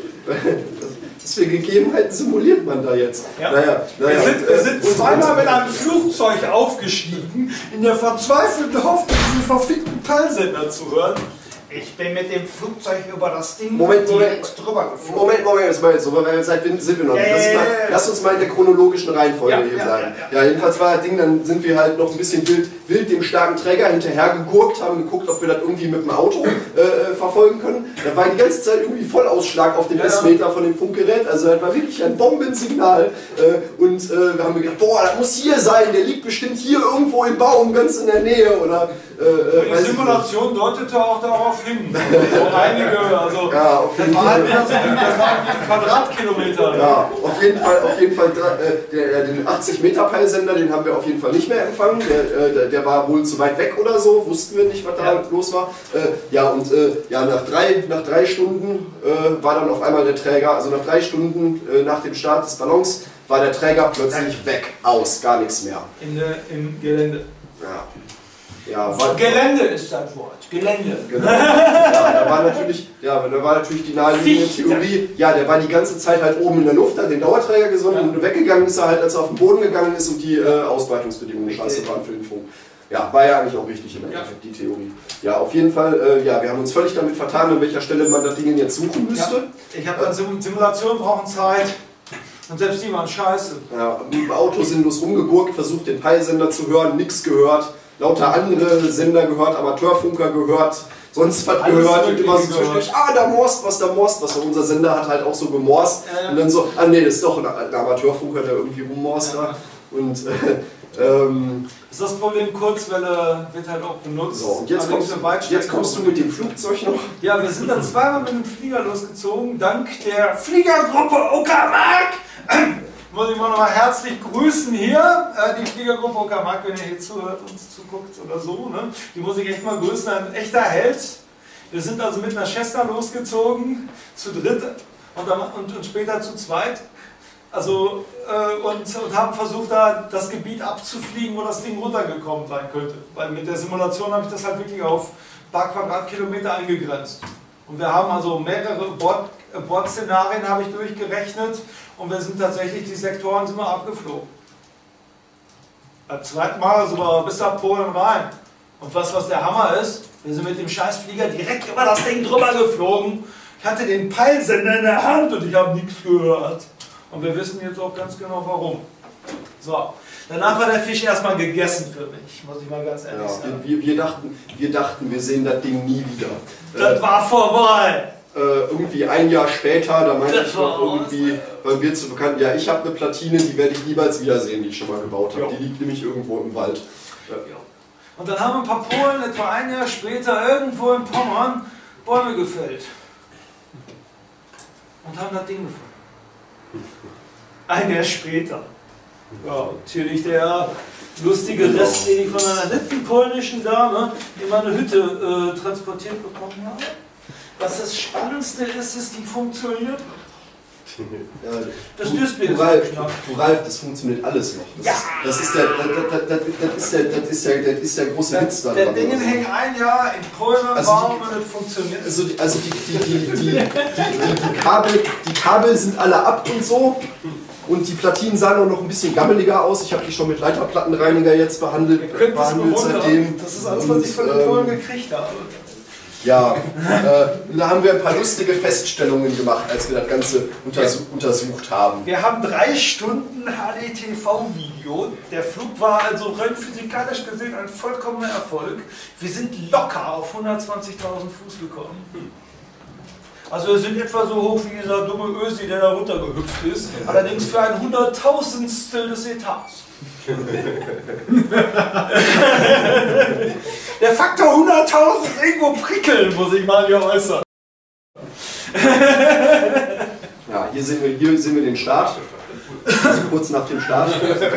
das für Gegebenheiten simuliert man da jetzt. Ja. Naja, naja, wir sind, wir sind zweimal mit einem Flugzeug aufgestiegen, in der verzweifelten Hoffnung, diesen verfickten Peilsender zu hören. Ich bin mit dem Flugzeug über das Ding Moment, direkt drüber geflogen. Moment, Moment, jetzt mal jetzt so, weil Zeit sind wir noch nicht. Ja, Lass, ja, mal, ja, lass uns mal in der chronologischen Reihenfolge ja, hier ja, bleiben. ja, ja. Ja, jedenfalls war das Ding, dann sind wir halt noch ein bisschen wild, wild dem starken Träger hinterher gegurkt, haben geguckt, ob wir das irgendwie mit dem Auto äh, verfolgen können. Da war die ganze Zeit irgendwie Vollausschlag auf dem ja, Messmeter von dem Funkgerät, also das war wirklich ein Bombensignal. Äh, und äh, wir haben gedacht, boah, das muss hier sein, der liegt bestimmt hier irgendwo im Baum, ganz in der Nähe. Oder, äh, die Simulation deutete auch darauf hin. So einige, also ja, auf jeden das war halt Fall. mehr so ein Quadratkilometer. Ja, auf jeden Fall, auf jeden Fall äh, der, den achtzig Meter Peilsender, den haben wir auf jeden Fall nicht mehr empfangen. Der, äh, der war wohl zu weit weg oder so, wussten wir nicht, was da ja. los war. Äh, ja, und äh, ja, nach, drei, nach drei Stunden äh, war dann auf einmal der Träger, also nach drei Stunden äh, nach dem Start des Ballons, war der Träger plötzlich weg, aus, gar nichts mehr. In der, Im Gelände. Ja. Ja, war, Gelände ist das Wort. Gelände. Genau. Ja, da war natürlich, ja, da war natürlich die naheliegende Theorie, ja, der war die ganze Zeit halt oben in der Luft, hat den Dauerträger gesonnen ja. und weggegangen ist er halt, als er auf den Boden gegangen ist und die äh, Ausbreitungsbedingungen scheiße waren für den Funk. Ja, war ja eigentlich auch richtig im Endeffekt, ja. die Theorie. Ja, auf jeden Fall, äh, ja, wir haben uns völlig damit vertan, an welcher Stelle man das Ding jetzt suchen müsste. Ja. Ich habe dann Sim Simulationen brauchen Zeit. Und selbst die waren scheiße. Ja, im Auto sinnlos rumgegurkt, versucht den Peilsender zu hören, nichts gehört. Lauter andere Sender gehört, Amateurfunker gehört, sonst was Alles gehört und immer so gehört. zwischendurch, ah, da morst was, da morst was. Und unser Sender hat halt auch so gemorst äh, und dann so, ah nee, das ist doch ein, ein Amateurfunker, der irgendwie rummorst da. Und äh, ähm, das ist das Problem, Kurzwelle wird halt auch benutzt. So, und jetzt kommst, jetzt kommst du mit dem Flugzeug noch. Ja, wir sind dann zweimal mit dem Flieger losgezogen, dank der Fliegergruppe Uckermark. muss ich mal nochmal herzlich grüßen hier. Äh, die Fliegergruppe Uckermark, wenn ihr hier zuhört, uns zuguckt oder so. Ne? Die muss ich echt mal grüßen. Ein echter Held. Wir sind also mit einer Cessna losgezogen, zu dritt und, dann, und, und später zu zweit. Also, äh, und, und haben versucht, da das Gebiet abzufliegen, wo das Ding runtergekommen sein könnte. Weil mit der Simulation habe ich das halt wirklich auf ein paar Quadratkilometer eingegrenzt. Und wir haben also mehrere Bord, äh, Bordszenarien habe ich durchgerechnet und wir sind tatsächlich, die Sektoren sind wir abgeflogen. Beim zweiten Mal sogar bis nach Polen rein. Und was, was der Hammer ist, wir sind mit dem Scheißflieger direkt über das Ding drüber geflogen. Ich hatte den Peilsender in der Hand und ich habe nichts gehört. Und wir wissen jetzt auch ganz genau warum. So, danach war der Fisch erstmal gegessen für mich, muss ich mal ganz ehrlich Ja, sagen. wir, wir, dachten, wir dachten, wir sehen das Ding nie wieder. Das äh, war vorbei. Äh, irgendwie ein Jahr später, da meinte Das ich noch war irgendwie, weil wir zu bekannt, ja, ich habe eine Platine, die werde ich niemals wiedersehen, die ich schon mal gebaut habe. Ja. Die liegt nämlich irgendwo im Wald. Ja. Und dann haben ein paar Polen etwa ein Jahr später irgendwo in Pommern Bäume gefällt. Und haben das Ding gefunden. Ein Jahr später. Ja, natürlich der lustige Rest, den ich von einer netten polnischen Dame in meine Hütte äh, transportiert bekommen habe. Was das Spannendste ist, ist, die funktioniert. Ja, Das du, Display du, ist Ralf, abgeschnappt. du, Ralf, das funktioniert alles noch. Das, Ja. ist, das, ist, der, das, das, das, ist der, das, ist, der, das ist der große Witz Der, daran. der Dinge hängt ein Jahr in Polen am Also Baum die- und es funktioniert. Also, die, also die, die, die, die, die, die, die, Kabel, die Kabel sind alle ab und so. Und die Platinen sahen auch noch ein bisschen gammeliger aus. Ich habe die schon mit Leiterplattenreiniger jetzt behandelt. Ihr könnt das behandelt bewundern. Das ist alles, was ich von den Polen ähm, gekriegt habe. Ja, äh, da haben wir ein paar lustige Feststellungen gemacht, als wir das Ganze untersuch, untersucht haben. Wir haben drei Stunden H D T V-Video. Der Flug war also rein physikalisch gesehen ein vollkommener Erfolg. Wir sind locker auf hundertzwanzigtausend Fuß gekommen. Also wir sind etwa so hoch wie dieser dumme Ösi, der da runtergehüpft ist. Allerdings für ein Hunderttausendstel des Etats. Der Faktor hunderttausend ist irgendwo prickeln, muss ich mal hier äußern. Ja, hier sehen wir, hier sehen wir den Start. Also kurz nach dem Start.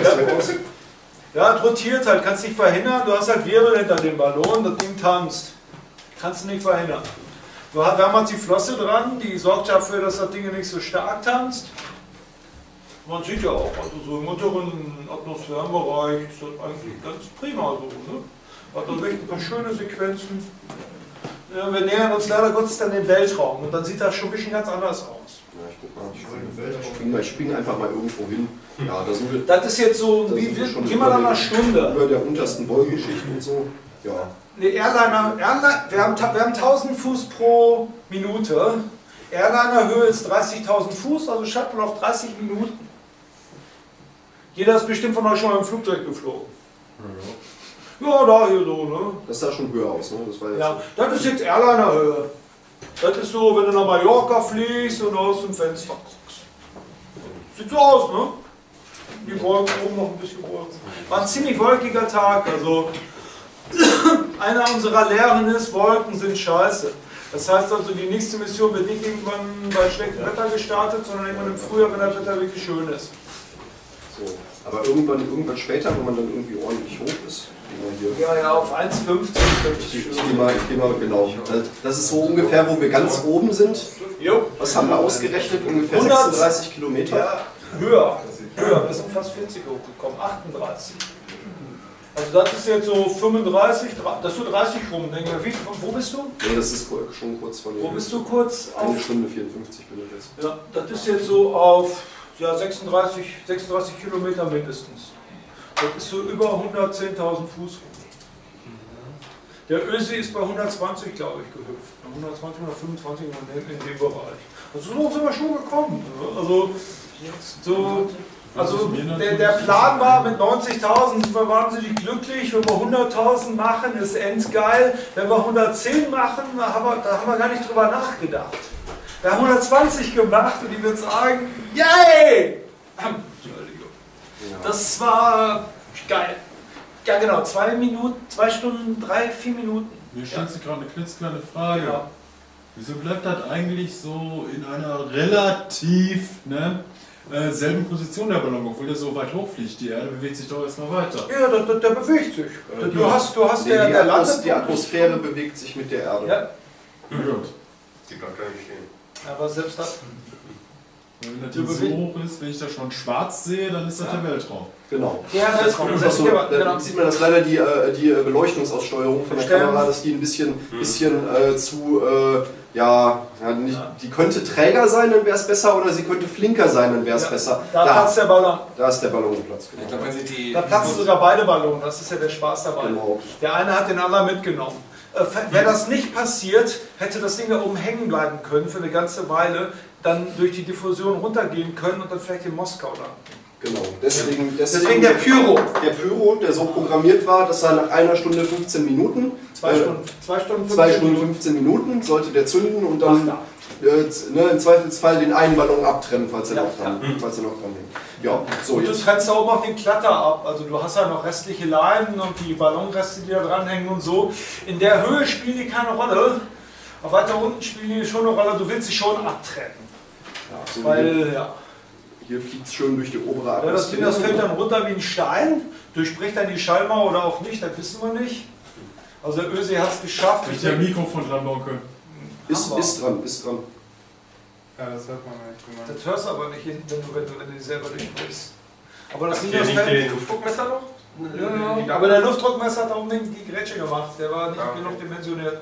Ja, es rotiert halt, kannst nicht verhindern. Du hast halt Wirbel hinter dem Ballon, das Ding tanzt. Kannst du nicht verhindern. Wir haben halt die Flosse dran, die sorgt dafür, dass das Ding nicht so stark tanzt. Man sieht ja auch, also so im unteren Atmosphärenbereich ist das eigentlich ganz prima so. Ne? Hat dann echt ein paar schöne Sequenzen. Ja, wir nähern uns leider Gottes dann den Weltraum und dann sieht das schon ein bisschen ganz anders aus. Ja, ich guck mal, ich spring, mal, ich spring einfach mal irgendwo hin. Ja, da sind wir, Das ist jetzt so, da wie sind wir wir, schon gehen wir da mal Stunde. über der untersten Wolkenschicht und so. Ja. Ne, Airliner, Airliner wir, haben, wir haben tausend Fuß pro Minute. Airliner-Höhe ist dreißigtausend Fuß, also Shuttle auf dreißig Minuten. Jeder ist bestimmt von euch schon mal im Flugzeug geflogen. Ja, da hier so, ne? Das sah schon höher aus, ne? Das war jetzt Ja, das ist jetzt Airliner-Höhe. Das ist so, wenn du nach Mallorca fliegst und aus dem Fenster guckst. Sieht so aus, ne? Die Wolken oben noch ein bisschen Wolken. War ein ziemlich wolkiger Tag, also einer unserer Lehren ist, Wolken sind scheiße. Das heißt also, die nächste Mission wird nicht irgendwann bei schlechtem Wetter gestartet, sondern irgendwann im Frühjahr, wenn das Wetter wirklich schön ist. so. Aber irgendwann, irgendwann später, wenn man dann irgendwie ordentlich hoch ist, gehen wir hier. Ja, ja, auf eins fünfzig wird es Ich schön. gehe mal, ich geh mal genau. Das ist so ungefähr, wo wir ganz oben sind. Jo. Was haben wir ausgerechnet? Ungefähr hundert sechsunddreißig Kilometer. Ja, höher. Höher, wir sind fast vierzig hochgekommen, achtunddreißig. Also das ist jetzt so fünfunddreißig, das ist so dreißig rum, denke ich. Wie, wo bist du? Nee, das ist schon kurz von Wo bist du kurz Eine auf? Stunde vierundfünfzig bin ich jetzt. Ja, das ist jetzt so auf ja, sechsunddreißig, sechsunddreißig Kilometer mindestens. Das ist so über hundertzehntausend Fuß rum. Der Ösi ist bei hundertzwanzig, glaube ich, gehüpft. hundertzwanzig, hundertfünfundzwanzig in, in dem Bereich. Also so sind wir schon gekommen. Ne? Also, so, also der, der Plan war mit neunzigtausend sind wir wahnsinnig glücklich. Wenn wir hunderttausend machen, ist endgeil. Wenn wir hundertzehn machen, da haben wir, da haben wir gar nicht drüber nachgedacht. Wir haben hundertzwanzig gemacht und ich würde sagen, yay! Entschuldigung. Das war geil. Ja genau, zwei Minuten, zwei Stunden, drei, vier Minuten. Mir stellt sich gerade eine klitzekleine Frage. Ja. Wieso bleibt das eigentlich so in einer relativ ne, äh, selben Position der Ballon, obwohl der so weit hochfliegt. Die Erde bewegt sich doch erstmal weiter. Ja, der, der, der bewegt sich. Äh, Du ja. hast, du hast Nee, der, die, der Atmos, landet. die Atmosphäre bewegt sich mit der Erde. Ja, Gut. Die bleibt da nicht stehen. aber selbst das. Wenn das Du Ding so beweg- hoch ist, wenn ich da schon schwarz sehe, dann ist das Ja. der Weltraum. Genau. Ja, das kommt. Das Achso, genau. da sieht man, dass leider die, äh, die Beleuchtungsaussteuerung von der Stellen. Kamera, dass die ein bisschen, bisschen äh, zu, äh, ja, ja, nicht, die könnte träger sein, dann wäre es besser, oder sie könnte flinker sein, dann wäre es Ja. besser. Da platzt der Ballon. da ist der Ballonplatz. Ich glaube, wenn sie die. Da platzen sogar beide Ballons. Das ist ja der Spaß dabei. Genau. Der eine hat den anderen mitgenommen. Äh, Wäre das nicht passiert, hätte das Ding da oben hängen bleiben können für eine ganze Weile, dann durch die Diffusion runtergehen können und dann vielleicht in Moskau landen. Genau. Deswegen, deswegen, Deswegen der Pyro. Der Pyro, der so programmiert war, dass er nach einer Stunde fünfzehn Minuten, Zwei äh, Stunden, zwei Stunden, zwei fünfzehn Stunden Minuten. fünfzehn Minuten sollte der zünden und dann Ach, äh, z- ne, im Zweifelsfall den einen Ballon abtrennen, falls er Ja, noch dran, falls er noch dran hängt. Ja, so Und du jetzt. trennst da oben auch den Klatter ab. Also du hast ja noch restliche Leinen und die Ballonreste, die da dranhängen und so. In der Höhe spielen die keine Rolle. Aber weiter unten spielen die schon eine Rolle. Du willst sie schon abtrennen. Ja, so hier, Weil, ja. hier fliegt es schön durch die obere Ja, das Ding, Atmosphäre. das fällt dann runter wie ein Stein, durchbricht dann die Schallmauer oder auch nicht, das wissen wir nicht. Also der Ösi hat es geschafft. Hätte ich ein Mikrofon dran bauen können. Ist, Hammer. ist dran, ist dran. Ja, das hört man nicht. Wenn man Das hörst du aber nicht, wenn du, wenn du, wenn du die selber durchbrichst. Aber das Habt Ding, ihr das nicht fällt. den Luftdruckmesser noch? Ja, ja. Die Aber der Luftdruckmesser hat auch unbedingt die Grätsche gemacht. Der war nicht Ah, okay. genug dimensioniert.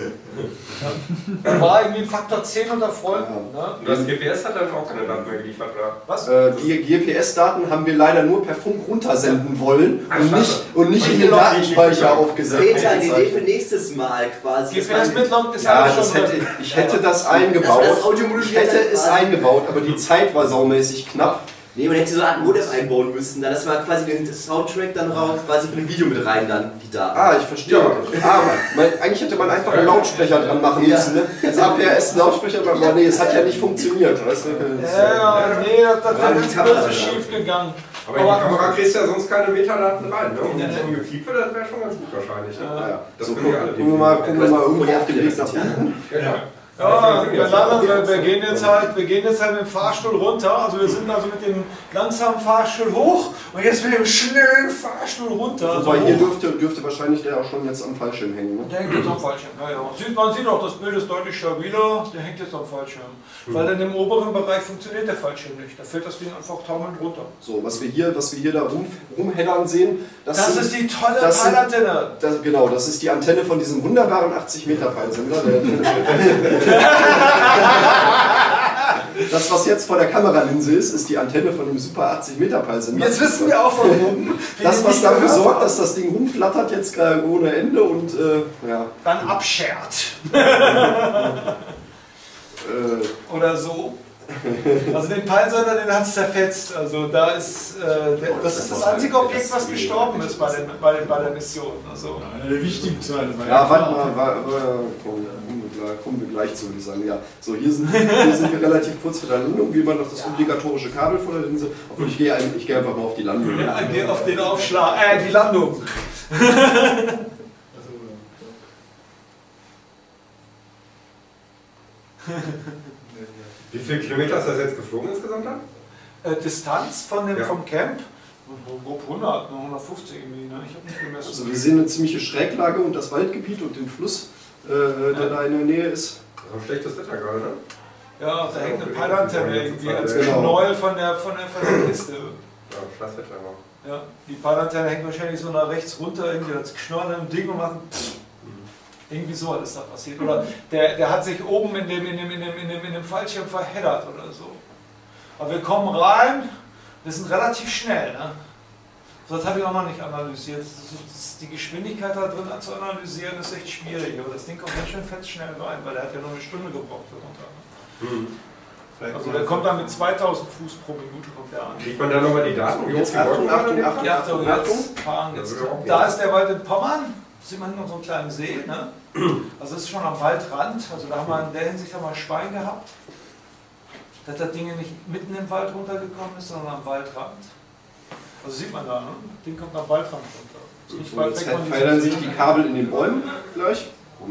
Ja. Der war irgendwie ein Faktor zehn unter Freunden. Ne? Und das G P S hat dann auch keine Daten mehr geliefert, oder? Was? Äh, die G P S-Daten haben wir leider nur per Funk runtersenden wollen Ach, und schade. nicht, und nicht Und in den noch nicht Datenspeicher mitgenommen. aufgesetzt. Peter, die Idee für nächstes Mal quasi. G P S Mittlung ist Ja, alles das schon hätte, drin. ich hätte das Das eingebaut. war das Audio Ich hätte es quasi. eingebaut, aber die Zeit war saumäßig knapp. Nee, man hätte so eine Art Modem einbauen müssen. Dann das war quasi den Soundtrack dann raus, quasi für ein Video mit rein, dann die Daten. Ah, ich verstehe. Ja. Ah, man, man, eigentlich hätte man einfach einen Lautsprecher dran machen Ja. müssen. Ne? Als A P R S-Lautsprecher, aber nee, es hat ja nicht funktioniert. Weißt du? Ja, ja, nee, das, das Ja, wäre die ganz Kamera böse dann. schief gegangen. Aber in die Kamera kriegst du ja sonst keine Metadaten rein, ne? Und Nee, so ein nee. Gepiepe, das wäre schon ganz gut wahrscheinlich. Ne? Ah, ja. Das So, können wir gucken, alle gucken wir mal, gucken wir mal irgendwo auf den Weg nach Ja. unten. Genau. Ja, wir, landen, wir, wir, gehen jetzt halt, wir gehen jetzt halt mit dem Fahrstuhl runter. Also wir sind also mit dem langsamen Fahrstuhl hoch und jetzt mit dem schnellen Fahrstuhl runter. Also Wobei hier hoch. dürfte, dürfte wahrscheinlich der auch schon jetzt am Fallschirm hängen. Ne? Der hängt jetzt am Fallschirm, ja, ja. Sieht, man sieht auch, das Bild ist deutlich stabiler, der hängt jetzt am Fallschirm. Weil dann im oberen Bereich funktioniert der Fallschirm nicht. Da fällt das Ding einfach taumelnd runter. So, was wir hier, was wir hier da rum, rumheddern sehen, das, Das sind, ist die tolle das sind- Peilantenne. das, genau, das ist die Antenne von diesem wunderbaren achtzig Meter Peilsender. Das, was jetzt vor der Kameralinse ist, ist die Antenne von dem super achtzig Meter Peilsender. Jetzt wissen wir auch von oben, wie Das, die was nicht dafür gehört sorgt, haben. dass das Ding rumflattert jetzt gerade ohne Ende und äh, ja, Dann abschert. äh, Oder so. Also den Peilsender, den hat es zerfetzt. Also da ist, äh, der, das ist das einzige Objekt, was gestorben ist bei, den, bei, den, bei der Mission. Also, einer der wichtigen Teile war ja, warte klar. mal, war, war, kommen, kommen, wir gleich, kommen wir gleich zu, würde ich sagen. Ja, so, hier sind, hier sind wir relativ kurz vor der Landung, wie man noch das obligatorische Kabel vor der Linse. Obwohl ich gehe, ein- ich gehe einfach mal auf die Landung. ja, geh auf den Aufschlag, äh, die Landung. Wie viele Kilometer ist das jetzt geflogen insgesamt dann? Äh, Distanz von dem, Ja. vom Camp? Grob hundert, nur hundertfünfzig irgendwie, ne? Ich habe nicht gemessen. Also wir sehen eine ziemliche Schräglage und das Waldgebiet und den Fluss, äh, der da in der Nähe ist. Das ist schlechtes Wetter gerade, ne? Ja, da hängt eine Peilantenne irgendwie als Genau. Knäuel von der, von der, von der Kiste. Ja, scheiß Wetter immer. Ja, die Peilantenne hängt wahrscheinlich so nach rechts runter, irgendwie als Knäuel im Ding und macht pff. Irgendwie so ist da passiert. Oder der, der hat sich oben in dem, in, dem, in, dem, in, dem, in dem Fallschirm verheddert oder so. Aber wir kommen rein, wir sind relativ schnell. Ne? So, das habe ich auch noch nicht analysiert. Das ist, das, die Geschwindigkeit da drin zu analysieren ist echt schwierig. Aber das Ding kommt ganz schön fett schnell rein, weil der hat ja nur eine Stunde gebraucht für runter. Ne? Mhm. Also der kommt dann mit zweitausend Fuß pro Minute kommt der an. Kriegt man da nochmal die Daten? wie Jetzt hoch die Achtung, Wolken Achtung, waren? Achtung. Ja, Achtung, Achtung. jetzt fahren jetzt. Das würde auch Da gehen. ist der Wald in Pommern. Sieht man hinter so einem kleinen See. Ne? Also das ist schon am Waldrand. Also da haben wir in der Hinsicht haben wir Schwein gehabt, dass das Ding nicht mitten im Wald runtergekommen ist, sondern am Waldrand. Also sieht man da, ne? Das Ding kommt am Waldrand runter. Ist nicht Und weit jetzt weg von verändern diesem sich See. die Kabel in den Bäumen gleich. Moment.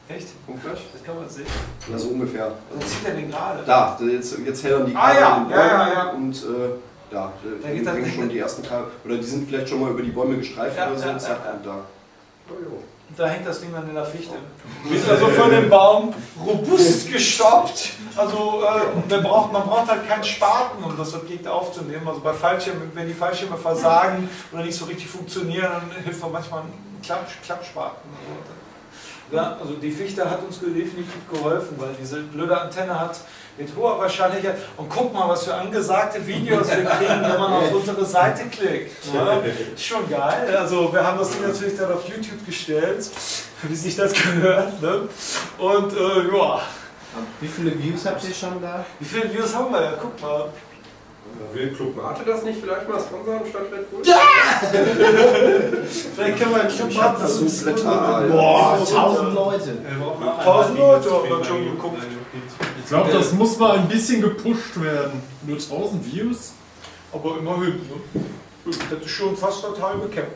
Echt? Punkt gleich. Das kann man sehen. Also ungefähr. Dann zieht er den gerade. Da, jetzt, jetzt hellern die Ah, Kabel ja, in den ja, ja, Bäumen ja. und äh, da, Da da geht das hängen Ding- schon die ersten Kabel, oder die sind vielleicht schon mal über die Bäume gestreift Ja, oder so, ja, und zack, ja, ja. und da. Da hängt das Ding dann in der Fichte. Ist also von dem Baum robust gestoppt. Also äh, man, braucht, man braucht halt keinen Spaten, um das Objekt aufzunehmen. Also bei Fallschirmen, wenn die Fallschirme versagen oder nicht so richtig funktionieren, dann hilft man manchmal ein Klapp, Klappspaten. Ja, also die Fichte hat uns definitiv geholfen, weil diese blöde Antenne hat mit hoher Wahrscheinlichkeit, und guck mal, was für angesagte Videos wir kriegen, wenn man auf unsere Seite klickt. Ja, ist schon geil. Also wir haben das Ding natürlich dann auf YouTube gestellt, wie sich das gehört. Ne? Und äh, ja. Wie viele Views habt ihr schon da? Wie viele Views haben wir? Ja, guck mal. Will Club Mate das nicht vielleicht mal sponsern statt Red Bull? Ja! Vielleicht können wir einen Club machen. Das ist ein Blätter. Boah, tausend Leute. Tausend Leute haben wir schon geguckt. Ich glaube, das muss mal ein bisschen gepusht werden. Nur tausend Views? Aber immerhin. Ne? Das ist schon fast total bekämpft.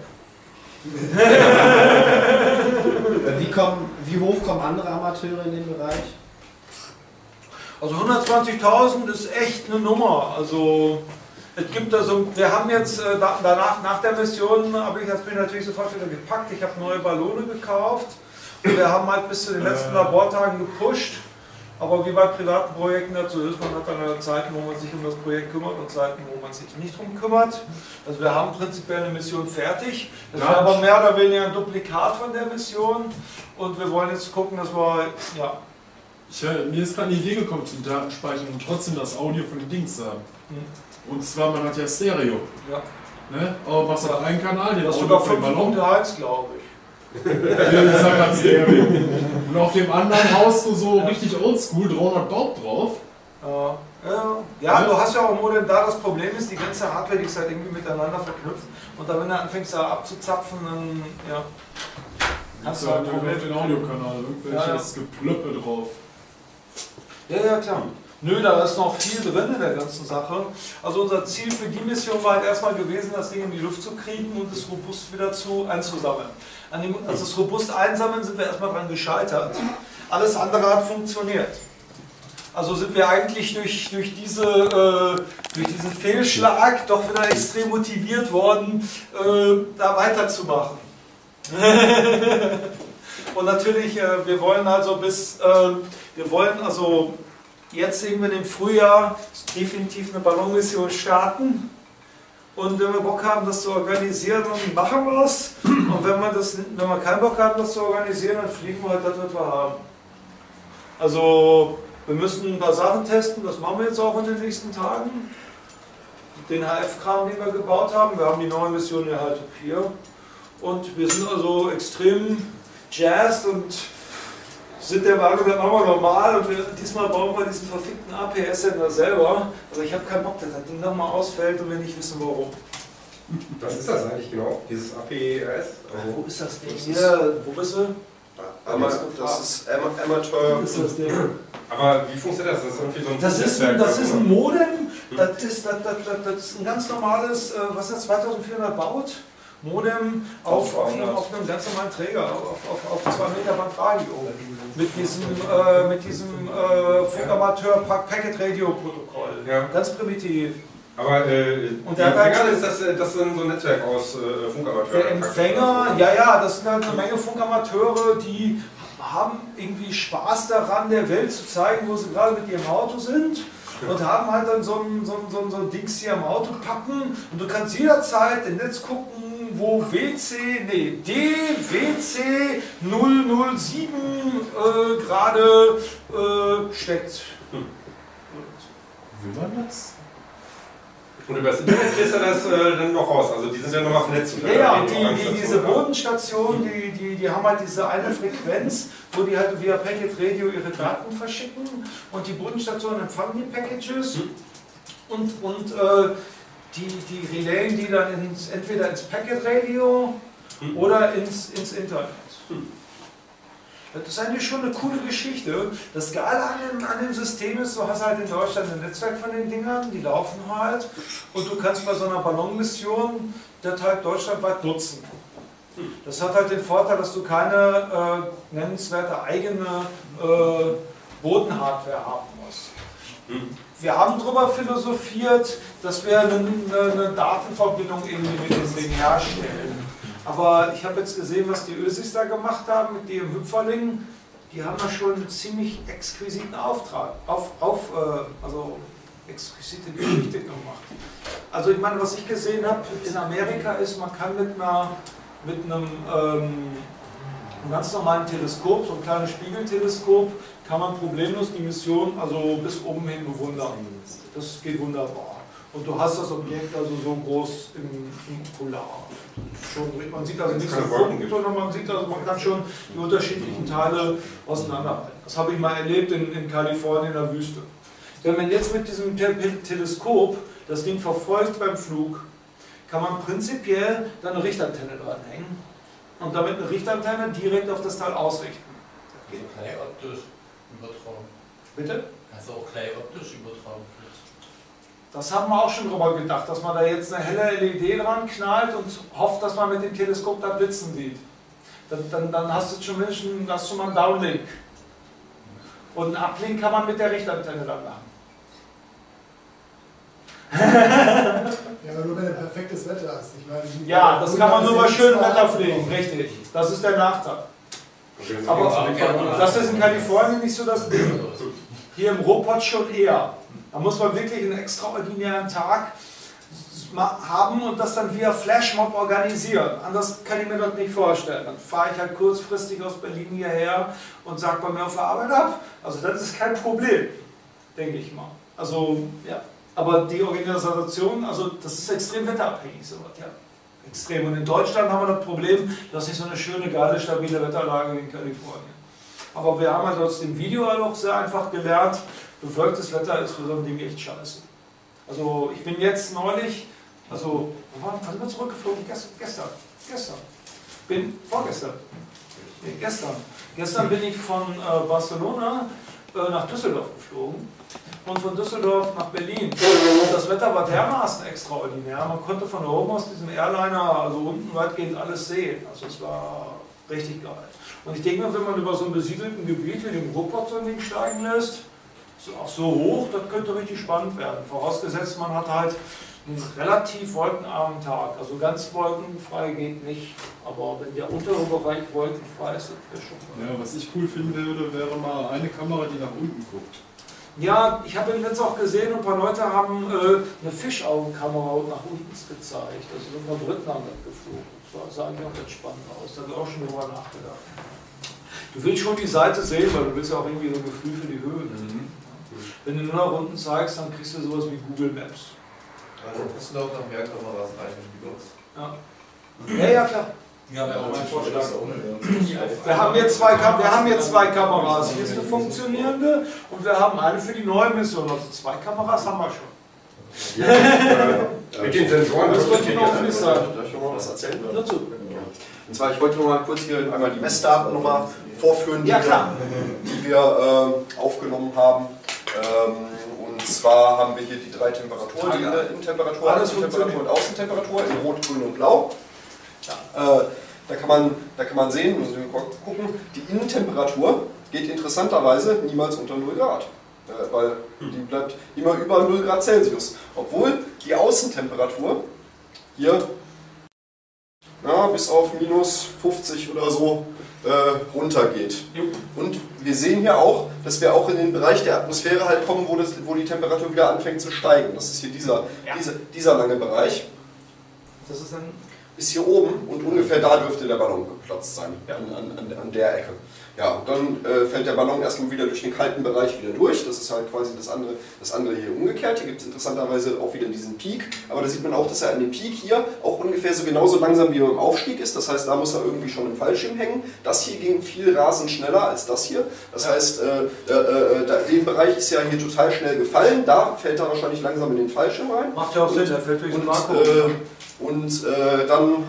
Wie, kommen, wie hoch kommen andere Amateure in den Bereich? Also hundertzwanzigtausend ist echt eine Nummer. Also es gibt da so, wir haben jetzt äh, danach, nach der Mission, habe ich das bin ich natürlich sofort wieder gepackt. Ich habe neue Ballone gekauft und wir haben halt bis zu den letzten Labortagen gepusht. Aber wie bei privaten Projekten dazu ist, man hat dann Zeiten, wo man sich um das Projekt kümmert und Zeiten, wo man sich nicht drum kümmert. Also wir haben prinzipiell eine Mission fertig. Das wäre aber mehr oder weniger ein Duplikat von der Mission. Und wir wollen jetzt gucken, dass wir, ja. Ich, äh, mir ist gerade eine Idee gekommen zum Datenspeichern und trotzdem das Audio von den Dings haben. Hm. Und zwar, man hat ja Stereo. Ja. Ne? Aber machst auf einen Kanal den Das ist Audio sogar von dem fünf Ballon. Punkte eins, glaube ich. Ich sag grad Stereo. Und auf dem anderen haust du so richtig oldschool dreihundert Baud drauf. Ja, ja. ja, du hast ja auch ein Modem da. Das Problem ist, die ganze Hardware, die ist halt irgendwie miteinander verknüpft. Und dann, wenn du anfängst da abzuzapfen, dann ja, hast du halt ein auf Problem. den Audiokanal, irgendwelches Ja, ja. Geplöppe drauf. Ja, ja, klar. Nö, da ist noch viel drin in der ganzen Sache. Also unser Ziel für die Mission war halt erstmal gewesen, das Ding in die Luft zu kriegen und es robust wieder zu einzusammeln. An dem, also das robust einsammeln sind wir erstmal dran gescheitert. Alles andere hat funktioniert. Also sind wir eigentlich durch, durch, diese, äh, durch diesen Fehlschlag doch wieder extrem motiviert worden, äh, da weiterzumachen. Und natürlich, äh, wir wollen also bis, äh, wir wollen also jetzt irgendwann im Frühjahr definitiv eine Ballonmission starten. Und wenn wir Bock haben, das zu organisieren, dann machen wir es. Und wenn wir, das, wenn wir keinen Bock haben, das zu organisieren, dann fliegen wir halt das, was wir haben. Also wir müssen ein paar Sachen testen, das machen wir jetzt auch in den nächsten Tagen. Den H F-Kram, den wir gebaut haben, wir haben die neue Mission ja halt hier. Und wir sind also extrem jazzed und sind der Meinung, das machen wir normal und wir, diesmal bauen wir diesen verfickten A P S-Sender selber. Aber ich habe keinen Bock, dass das Ding nochmal ausfällt und wir nicht wissen warum. Was ist das eigentlich genau? Dieses A P S? Also, wo ist das Ding? Hier, wo bist du? Aber das ist Ama- Amateur. Wo ist das Ding? Aber wie funktioniert das? Das ist irgendwie so ein Das ist, ein, Netzwerk, das ist oder? ein Modem, das ist, das, das, das, das ist ein ganz normales, äh, was ist das, zweitausendvierhundert Baud? Modem auf, auf, einem, auf einem ganz normalen Träger, auf, auf, auf zwei Meter Bandradio. Mit diesem, äh, mit diesem äh, Funkamateur-Packet-Radio-Protokoll. Ja. Ganz primitiv. Aber äh, Und der der Empfänger hat- ist das, äh, das ist so ein Netzwerk aus äh, Funkamateuren. Der Empfänger, ja, ja, das sind halt eine Menge Funkamateure, die haben irgendwie Spaß daran, der Welt zu zeigen, wo sie gerade mit ihrem Auto sind. Und haben halt dann so ein, so, ein, so, ein, so ein Dings hier am Auto packen und du kannst jederzeit im Netz gucken, wo W C, nee, D W C null null sieben äh, gerade äh, steckt. Will man das? Und über das Internet kriegst du das äh, dann noch raus. Also die sind ja nochmal vernetzt. Ja, ja, und die, die, diese Bodenstationen, die, die, die haben halt diese eine Frequenz, wo die halt via Packet Radio ihre Daten verschicken und die Bodenstationen empfangen die Packages und, und äh, die, die relayen die dann ins, entweder ins Packet Radio oder ins, ins Internet. Das ist eigentlich schon eine coole Geschichte. Das Geile an dem, an dem System ist, du hast halt in Deutschland ein Netzwerk von den Dingern, die laufen halt und du kannst bei so einer Ballonmission das halt deutschlandweit nutzen. Das hat halt den Vorteil, dass du keine äh, nennenswerte eigene äh, Bodenhardware haben musst. Wir haben darüber philosophiert, dass wir eine, eine Datenverbindung irgendwie mit dem Ding herstellen. Aber ich habe jetzt gesehen, was die Ösis da gemacht haben mit dem Hüpferling. Die haben da schon einen ziemlich exquisiten Auftrag, auf, auf, äh, also exquisite Geschichte gemacht. Also ich meine, was ich gesehen habe in Amerika ist, man kann mit, einer, mit einem, ähm, einem ganz normalen Teleskop, so ein kleines Spiegelteleskop, kann man problemlos die Mission also bis oben hin bewundern. Das geht wunderbar. Und du hast das Objekt also so groß im, im Okular. Schon, man sieht also nicht so Funken, sondern man sieht also, man kann schon die unterschiedlichen Teile auseinanderhalten. Das habe ich mal erlebt in, in Kalifornien in der Wüste. Wenn man jetzt mit diesem Te Teleskop das Ding verfolgt beim Flug, kann man prinzipiell dann eine Richtantenne dranhängen und damit eine Richtantenne direkt auf das Teil ausrichten. Geht gleich optisch übertragen. Bitte? Also auch gleich optisch übertragen. Das haben wir auch schon drüber gedacht, dass man da jetzt eine helle L E D dran knallt und hofft, dass man mit dem Teleskop da Blitzen sieht. Dann, dann, dann hast du schon, Menschen, hast du mal einen Downlink. Und einen Uplink kann man mit der Richtantenne dann machen. Ja, aber nur wenn du perfektes Wetter hast. Ich meine, Ja, das kann man nur bei schönem Wetter fliegen, richtig. Das ist der Nachteil. Aber das ist in Kalifornien nicht so das Ding. Hier im Ruhrpott schon eher. Da muss man wirklich einen extraordinären Tag haben und das dann via Flashmob organisieren. Anders kann ich mir das nicht vorstellen. Dann fahre ich halt kurzfristig aus Berlin hierher und sage bei mir auf der Arbeit ab. Also das ist kein Problem, denke ich mal. Also, ja. Aber die Organisation, also das ist extrem wetterabhängig, sowas, ja. Extrem. Und in Deutschland haben wir das Problem, dass nicht so eine schöne, geile, stabile Wetterlage wie in Kalifornien. Aber wir haben halt aus dem Video auch sehr einfach gelernt, bewölktes Wetter ist für so ein Ding echt scheiße. Also ich bin jetzt neulich, also, wann sind wir zurückgeflogen? Gestern, gestern, gestern. Bin, vorgestern. Nee, gestern. Gestern bin ich von äh, Barcelona äh, nach Düsseldorf geflogen und von Düsseldorf nach Berlin. Und das Wetter war dermaßen extraordinär. Man konnte von oben aus diesem Airliner, also unten weitgehend alles sehen. Also es war richtig geil. Und ich denke mal, wenn man über so ein besiedelten Gebiet wie dem Ruhrpott so ein Ding steigen lässt, so, auch so hoch, das könnte richtig spannend werden. Vorausgesetzt, man hat halt einen relativ wolkenarmen Tag. Also ganz wolkenfrei geht nicht, aber wenn der untere Bereich wolkenfrei ist, das wäre schon geil. Ja, was ich cool finden würde, wäre mal eine Kamera, die nach unten guckt. Ja, ich habe jetzt auch gesehen, ein paar Leute haben äh, eine Fischaugenkamera nach unten gezeigt. Also sind wir Briten haben das geflogen. Das sah eigentlich auch ganz spannend aus. Da habe ich auch schon drüber nachgedacht. Du willst schon die Seite sehen, weil du willst ja auch irgendwie so ein Gefühl für die Höhe. Mhm. Wenn du nur nach unten zeigst, dann kriegst du sowas wie Google Maps. Also müssen auch noch mehr Kameras rein in die Box. Ja, ja, ja klar. Ja, wäre auch mein Vorschlag. Wir haben jetzt zwei, Kam wir haben jetzt zwei Kameras. Hier ist eine funktionierende und wir haben eine für die neue Mission. Also zwei Kameras haben wir schon. Ja, äh, Mit den Sensoren, das wird hier noch nicht sein. Darf ich noch mal was erzählen? Dazu. Und zwar, ich wollte noch mal kurz hier einmal die Messdaten noch mal vorführen, die, Ja, klar. wir, die wir äh, aufgenommen haben. Ähm, und zwar haben wir hier die drei Temperaturen, die Innentemperatur, Außentemperatur und Außentemperatur in Rot, Grün und Blau. Ja. Äh, da, kann man, da kann man sehen, müssen wir gucken, die Innentemperatur geht interessanterweise niemals unter null Grad. Äh, weil die bleibt immer über null Grad Celsius. Obwohl die Außentemperatur hier ja, bis auf minus fünfzig oder so äh, runtergeht. Und wir sehen hier auch, dass wir auch in den Bereich der Atmosphäre halt kommen, wo, das, wo die Temperatur wieder anfängt zu steigen. Das ist hier dieser, ja. dieser, dieser lange Bereich. Das ist dann ist hier oben und ungefähr da dürfte der Ballon geplatzt sein, ja. an, an, an der Ecke. Ja, und dann äh, fällt der Ballon erstmal wieder durch den kalten Bereich wieder durch. Das ist halt quasi das andere, das andere hier umgekehrt. Hier gibt es interessanterweise auch wieder diesen Peak. Aber da sieht man auch, dass er an dem Peak hier auch ungefähr so genauso langsam wie er im Aufstieg ist. Das heißt, da muss er irgendwie schon im Fallschirm hängen. Das hier ging viel rasend schneller als das hier. Das heißt, äh, äh, äh, den Bereich ist ja hier total schnell gefallen. Da fällt er wahrscheinlich langsam in den Fallschirm rein. Macht ja auch Sinn, der fällt durch den Vakuum. Äh, und äh, dann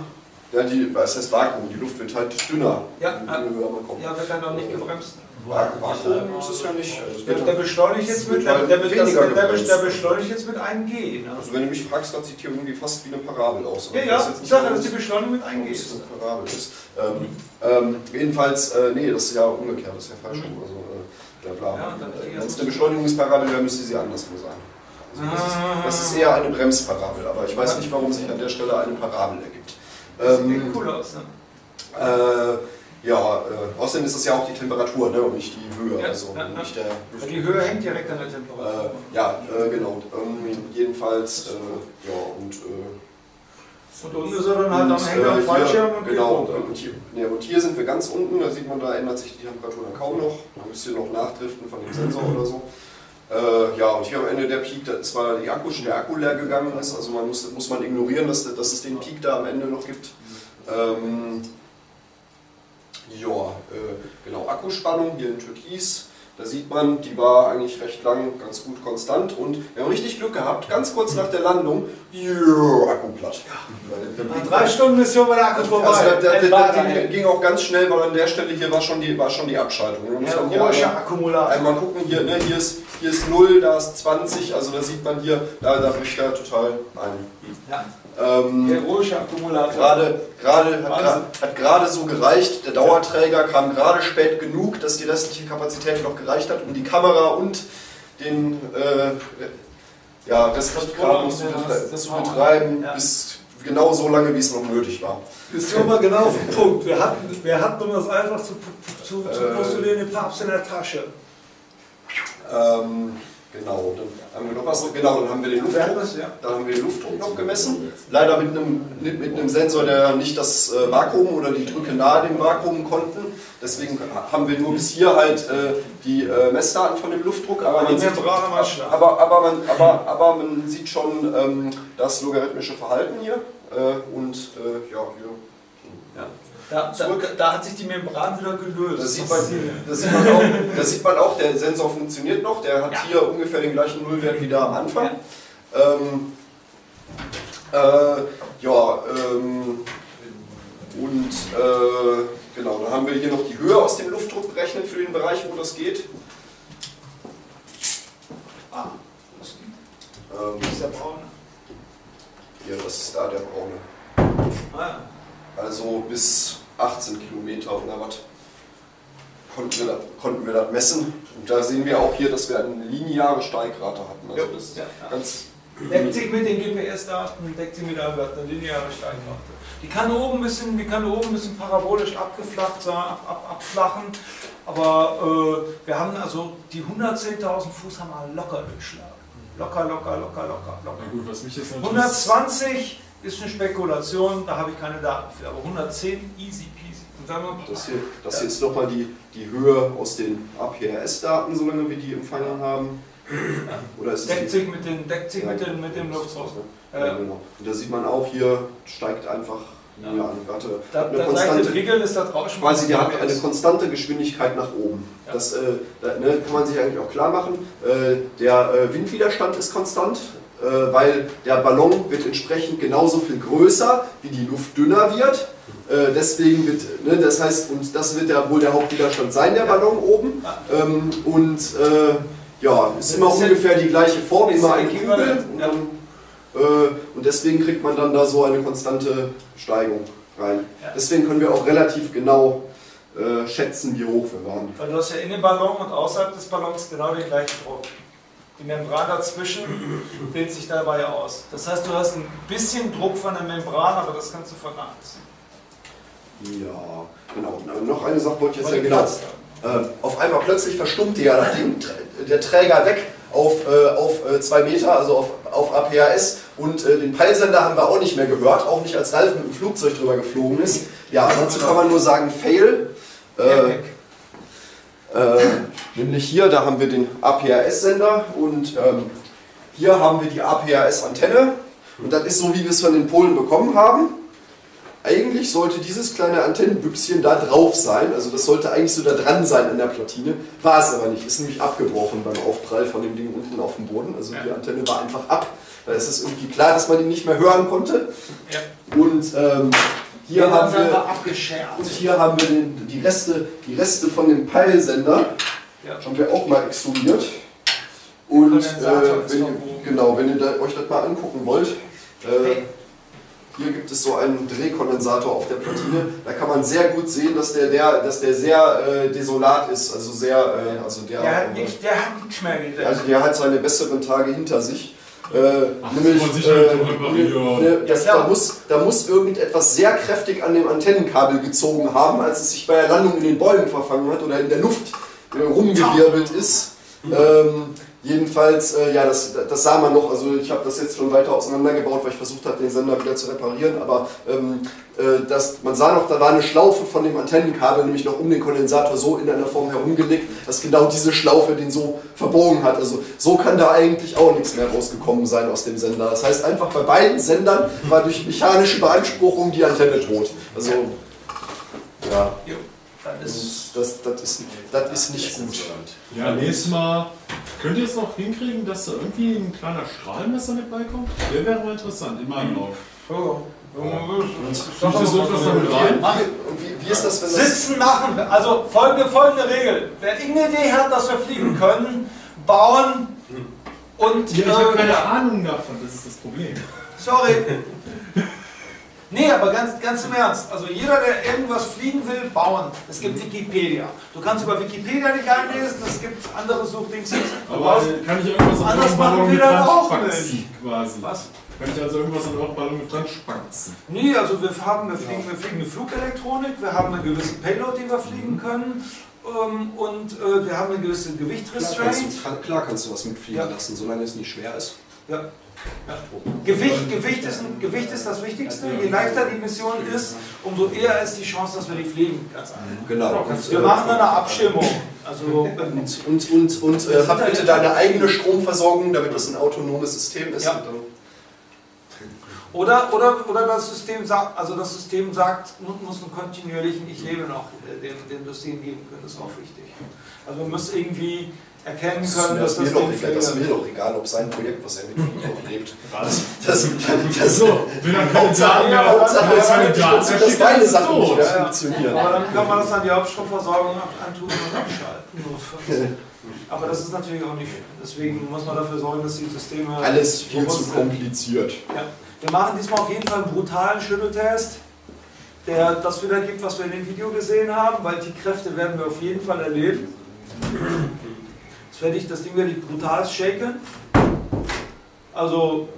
Ja, die, was heißt Vakuum? Die Luft wird halt dünner. Ja, je höher man kommt. ja, wird dann auch nicht gebremst. Vakuum ist es ja nicht. Also es Der, wird der beschleunigt jetzt mit, der, der, der, der, der, der beschleunigt jetzt mit einem G. Ne? Also wenn du mich fragst, dann sieht hier irgendwie fast wie eine Parabel aus. Ja, ja, ich sage, dass die Beschleunigung mit einem G ist. Eine Parabel ist. Ähm, ähm, jedenfalls, äh, nee, das ist ja umgekehrt, das ist ja falsch rum. Also, äh, bla bla. Ja, äh, wenn es eine Beschleunigungsparabel wäre, müsste sie anderswo sein. Also das, ist, das ist eher eine Bremsparabel, aber ich weiß nicht, warum sich an der Stelle eine Parabel ergibt. Das Ähm, sieht cool aus, ne? Äh, ja, äh, außerdem ist das ja auch die Temperatur, ne, und nicht die Höhe, Ja, also ja, nicht der Luft. Die Höhe hängt direkt an der Temperatur. Äh, ja, äh, genau. Ähm, jedenfalls, äh, ja, und. Äh, und unten ist er dann halt am und, Hänger am äh, Fallschirm hier, und genau, geht runter. und hier, ne, und hier sind wir ganz unten, da sieht man, da ändert sich die Temperatur dann kaum noch. Da müsst ihr noch nachdriften von dem Sensor oder so. Äh, ja, und hier am Ende der Peak, da ist zwar die Akku, der Akku leer gegangen ist, also man muss, muss man ignorieren, dass, dass es den Peak da am Ende noch gibt. Ähm, ja, äh, genau, Akkuspannung hier in Türkis, da sieht man, die war eigentlich recht lang ganz gut konstant und wir haben richtig Glück gehabt, ganz kurz nach der Landung, yeah, Akku platt. Nach drei Stunden Mission war der Akku vorbei. Also der, der, der, Entwarter, der ey. ging auch ganz schnell, weil an der Stelle hier war schon die, war schon die Abschaltung. Da muss Ja, man hier ruhige einmal, Akkumulator. einmal gucken, hier, ne, hier, ist, hier ist null, da ist zwanzig, also da sieht man hier, da, da bricht er total ein. Ja. Ähm, Heroischer Akkumulator. Gerade, gerade, hat, gra- hat gerade so gereicht, der Dauerträger kam gerade spät genug, dass die restliche Kapazität noch gereicht hat, um die Kamera und den äh, ja, restlichen Kram zu, betre zu betreiben, Ja. bis genau so lange, wie es noch nötig war. Bist du mal genau auf den Punkt. Wir hatten, wir hatten, um das einfach zu, zu, zu postulieren, den Papst in der Tasche. Ähm, genau, dann haben wir noch was, genau, dann haben wir den Luftdruck, Ja. dann haben wir den Luftdruck noch gemessen. Leider mit einem, mit einem Sensor, der nicht das äh, Vakuum oder die Drücke nahe dem Vakuum konnten. Deswegen haben wir nur bis hier halt äh, die äh, Messdaten von dem Luftdruck. Aber, man sieht, aber, aber, man, aber, aber man sieht schon ähm, das logarithmische Verhalten hier. Äh, und äh, ja, hier. Ja. Da, da, da hat sich die Membran wieder gelöst. Das sieht, man, das, sieht man auch, das sieht man auch, der Sensor funktioniert noch, der hat ja. hier ungefähr den gleichen Nullwert wie da am Anfang. Ja, ähm, äh, ja ähm, und äh, genau, dann haben wir hier noch die Höhe aus dem Luftdruck berechnet für den Bereich, wo das geht. Ah, ähm, das ist der braune. Ja, das ist da der braune. Ah. Also bis achtzehn Kilometer oder was konnten wir, das, konnten wir das messen. Und da sehen wir auch hier, dass wir eine lineare Steigrate hatten. Also das ist ja, ja. ganz deckt sich mit den G P S-Daten, deckt sich mit der eine lineare Steigrate. Die kann oben ein bisschen, die kann oben ein bisschen parabolisch abgeflacht sein, ab, ab, abflachen, aber äh, wir haben also die hundertzehntausend Fuß haben wir locker durchschlagen. Locker, locker, locker, locker, locker. Na gut, was mich jetzt natürlich hundertzwanzig ist eine Spekulation, da habe ich keine Daten für, aber hundertzehn easy peasy. Und dann wir, das hier, das hier ist nochmal die, die Höhe aus den A P R S-Daten, solange wir die empfangen haben. Oder ist deckt sich mit, den, deckt sich ja, mit, den, mit dem Luftdruck. Ja, genau. Und da sieht man auch hier, steigt einfach ja. Ja, eine Ratte. Da, eine da konstante, Wickeln ist das Rauschen. quasi, die hat eine konstante Geschwindigkeit nach oben. Ja. Das äh, da, ne, kann man sich eigentlich auch klar machen. Äh, der äh, Windwiderstand ist konstant, äh, weil der Ballon wird entsprechend genauso viel größer, wie die Luft dünner wird. Äh, deswegen wird, ne, das heißt, und das wird ja wohl der Hauptwiderstand sein, der Ballon oben. Ähm, und äh, ja, ist immer ungefähr die gleiche Form, immer ein Kugel. Und, dann, äh, und deswegen kriegt man dann da so eine konstante Steigung rein. Ja. Deswegen können wir auch relativ genau äh, schätzen, wie hoch wir waren. Weil du hast ja in dem Ballon und außerhalb des Ballons genau den gleichen Druck. Die Membran dazwischen dehnt sich dabei aus. Das heißt, du hast ein bisschen Druck von der Membran, aber das kannst du vernachlässigen. Ja, genau. Und noch eine Sache wollte ich jetzt ja genau. Äh, auf einmal plötzlich verstummte ja das Ding, der Träger weg auf, äh, auf äh, zwei Meter, also auf, auf A P R S, und äh, den Peilsender haben wir auch nicht mehr gehört, auch nicht als Ralf mit dem Flugzeug drüber geflogen ist. Ja, dazu kann man nur sagen, fail. Äh, äh, nämlich hier, da haben wir den A P R S-Sender und ähm, hier haben wir die A P R S-Antenne, und das ist so, wie wir es von den Polen bekommen haben. Eigentlich sollte dieses kleine Antennenbüchschen da drauf sein, also das sollte eigentlich so da dran sein an der Platine, war es aber nicht, ist nämlich abgebrochen beim Aufprall von dem Ding unten auf dem Boden, also die Antenne war einfach ab, da ist es irgendwie klar, dass man die nicht mehr hören konnte. Ja. Und ähm, hier haben sind wir abgescherrt. und hier haben wir den, die Reste, die Reste von dem Peilsender. Ja. Haben wir auch mal extrudiert. Und äh, Kondensator ist wenn, ihr- verbogen. genau, wenn ihr da, euch das mal angucken wollt, äh, hier gibt es so einen Drehkondensator auf der Platine. Da kann man sehr gut sehen, dass der, der, dass der sehr äh, desolat ist. Also sehr, äh, also der, Der hat nicht, der hat nichts mehr gedreht. also der hat seine besseren Tage hinter sich. Äh, Ach, nämlich, das kann man sicher äh, nicht reparieren. ne, das, Ja, klar. da, muss, da muss irgendetwas sehr kräftig an dem Antennenkabel gezogen haben, als es sich bei der Landung in den Bäumen verfangen hat oder in der Luft äh, rumgewirbelt ist. Ähm, jedenfalls, äh, ja, das, das sah man noch, also ich habe das jetzt schon weiter auseinandergebaut, weil ich versucht habe, den Sender wieder zu reparieren, aber ähm, äh, das, man sah noch, da war eine Schlaufe von dem Antennenkabel, nämlich noch um den Kondensator so in einer Form herumgelegt, dass genau diese Schlaufe den so verbogen hat. Also so kann da eigentlich auch nichts mehr rausgekommen sein aus dem Sender. Das heißt einfach, bei beiden Sendern war durch mechanische Beanspruchung die Antenne tot. Also, ja. Das ist Das, das, ist, das ist nicht gut. Ja, nächstes Mal. Könnt ihr es noch hinkriegen, dass da irgendwie ein kleiner Strahlmesser mit beikommt? Der wäre mal interessant, in meinem Auge. so. Kriegt ihr so etwas damit rein? Und wie, wie ist das, wenn das... Sitzen machen. Also folgende, folgende Regel. Wer irgendeine Idee hat, dass wir fliegen können, bauen und... Ja, ich habe äh, keine Ahnung davon, das ist das Problem. Sorry. Nee, aber ganz, ganz im Ernst. Also jeder, der irgendwas fliegen will, bauen. Es gibt Wikipedia. Du kannst über Wikipedia nicht einlesen, es gibt andere Suchdings. Du Aber brauchst- kann ich irgendwas an Anders eurem machen Ballon wir mit das dran auch spatzen, quasi? Was? Kann ich also irgendwas an eurem Ballon mit dran spatzen? Nee, also wir haben, wir fliegen, wir fliegen eine Flugelektronik, wir haben eine gewisse Payload, die wir fliegen können. Ähm, und äh, wir haben eine gewisse Klar kannst, Gewichtrestraint. du, kann, klar kannst du was mitfliegen Ja. lassen, solange es nicht schwer ist. Ja. Ja. Gewicht, Gewicht, ist, ein- Gewicht ist das Wichtigste. Je leichter die Mission ist, umso eher ist die Chance, dass wir die fliegen. Ganz einfach. Genau. Und, Wir äh, machen eine Abstimmung. Also, ähm, Und, und, und, und äh, hab bitte deine eigene Stromversorgung, damit das ein autonomes System ist. Ja. Und dann, Oder, oder, oder das System sagt, also das System sagt, muss einen kontinuierlichen Ich lebe noch äh, dem, dem System geben können, das ist auch wichtig. Also man muss irgendwie erkennen das, können, das, dass ist das mir doch Ding egal, das ist fehlt. mir doch egal, ob sein Projekt, was er mitfliegt, auch lebt. Das, das, das, So, wenn dann keine Hauptsache, Daten mehr, Hauptsache, wenn es keine wird Daten nicht, mehr dass schickt, beide dann ist es Sachen nicht tot. mehr Ja, ja. funktionieren. Aber dann kann man das an die Hauptstromversorgung ab- antun und abschalten. Aber das ist natürlich auch nicht schön. Deswegen muss man dafür sorgen, dass die Systeme... Alles viel robust zu sind. kompliziert. Ja. Wir machen diesmal auf jeden Fall einen brutalen Schütteltest, der das wiedergibt, was wir in dem Video gesehen haben, weil die Kräfte werden wir auf jeden Fall erleben. Jetzt werde ich das Ding werde ich brutal shaken. Also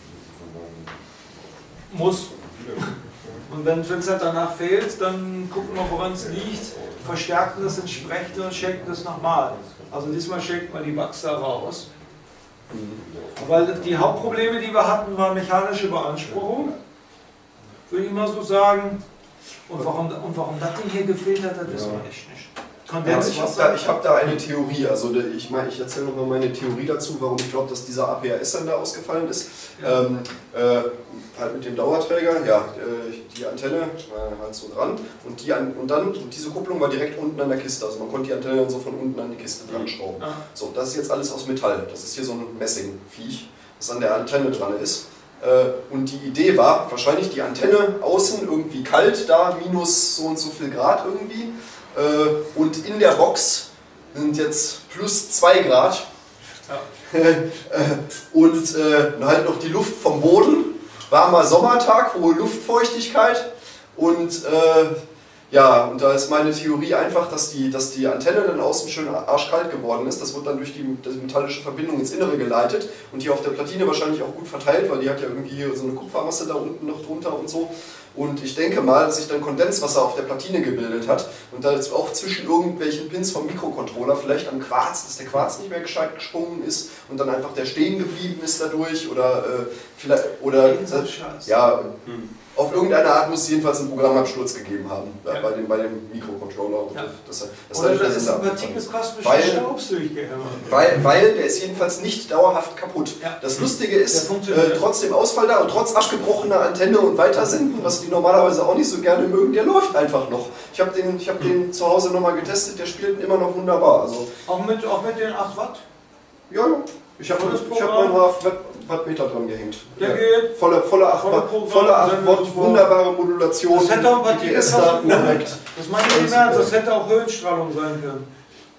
muss. Und wenn es halt danach fehlt, dann gucken wir, woran es liegt, verstärken das entsprechend und shaken das nochmal. Also diesmal shaken wir die Bugs da raus. Weil die Hauptprobleme, die wir hatten, waren mechanische Beanspruchung, würde ich mal so sagen. Und warum, und warum das Ding hier gefehlt hat, das wissen wir echt nicht. Ja, ich habe Kondenswasser. da, ich hab da eine Theorie, also de- ich, mein, ich erzähle nochmal meine Theorie dazu, warum ich glaube, dass dieser A P R S-Sender ausgefallen ist. Ja. Ähm, äh, halt mit dem Dauerträger, ja, äh, die Antenne war halt so dran und, die an, und dann, und diese Kupplung war direkt unten an der Kiste, also man konnte die Antenne dann so von unten an die Kiste dran schrauben. Ah. So, das ist jetzt alles aus Metall, das ist hier so ein Messingviech, das an der Antenne dran ist. Äh, Und die Idee war, wahrscheinlich die Antenne außen irgendwie kalt, da minus so und so viel Grad irgendwie. Äh, Und in der Box sind jetzt plus zwei Grad. Ja. Und äh, dann halt noch die Luft vom Boden. Warmer Sommertag, hohe Luftfeuchtigkeit. Und äh, ja, und da ist meine Theorie einfach, dass die, dass die Antenne dann außen schön arschkalt geworden ist. Das wird dann durch die, die metallische Verbindung ins Innere geleitet und die auf der Platine wahrscheinlich auch gut verteilt, weil die hat ja irgendwie so eine Kupfermasse da unten noch drunter und so. Und ich denke mal, dass sich dann Kondenswasser auf der Platine gebildet hat und da jetzt auch zwischen irgendwelchen Pins vom Mikrocontroller, vielleicht am Quarz, dass der Quarz nicht mehr gescheit gesprungen ist und dann einfach der stehen geblieben ist dadurch oder äh, vielleicht oder ja, auf irgendeine Art muss es jedenfalls einen Programmabsturz gegeben haben äh, Ja. bei, dem, bei dem Mikrocontroller. Und Ja. das, das Oder hat da der ist Sender ein abgefangen. partikelkosmischer Weil- Staubs durchgehämmert. Weil, weil der ist jedenfalls nicht dauerhaft kaputt. Ja. Das Lustige Der ist, funktioniert. äh, trotzdem Ausfall da und trotz abgebrochener Antenne und Weitersenden, was die normalerweise auch nicht so gerne mögen, der läuft einfach noch. Ich habe den, ich hab den zu Hause nochmal getestet, der spielt immer noch wunderbar. Also, Auch mit, auch mit den acht Watt? ja, ja. Ich habe Volles hab Programm. mal Watt, Wattmeter dran gehängt. Der Ja. geht. Volle, volle acht Volle Watt, Programm, volle acht Sendung Watt, vor. wunderbare Modulation. Das hätte auch ein G P S-Daten direkt. Das meine ich nicht mehr, das hätte auch Höhenstrahlung sein können.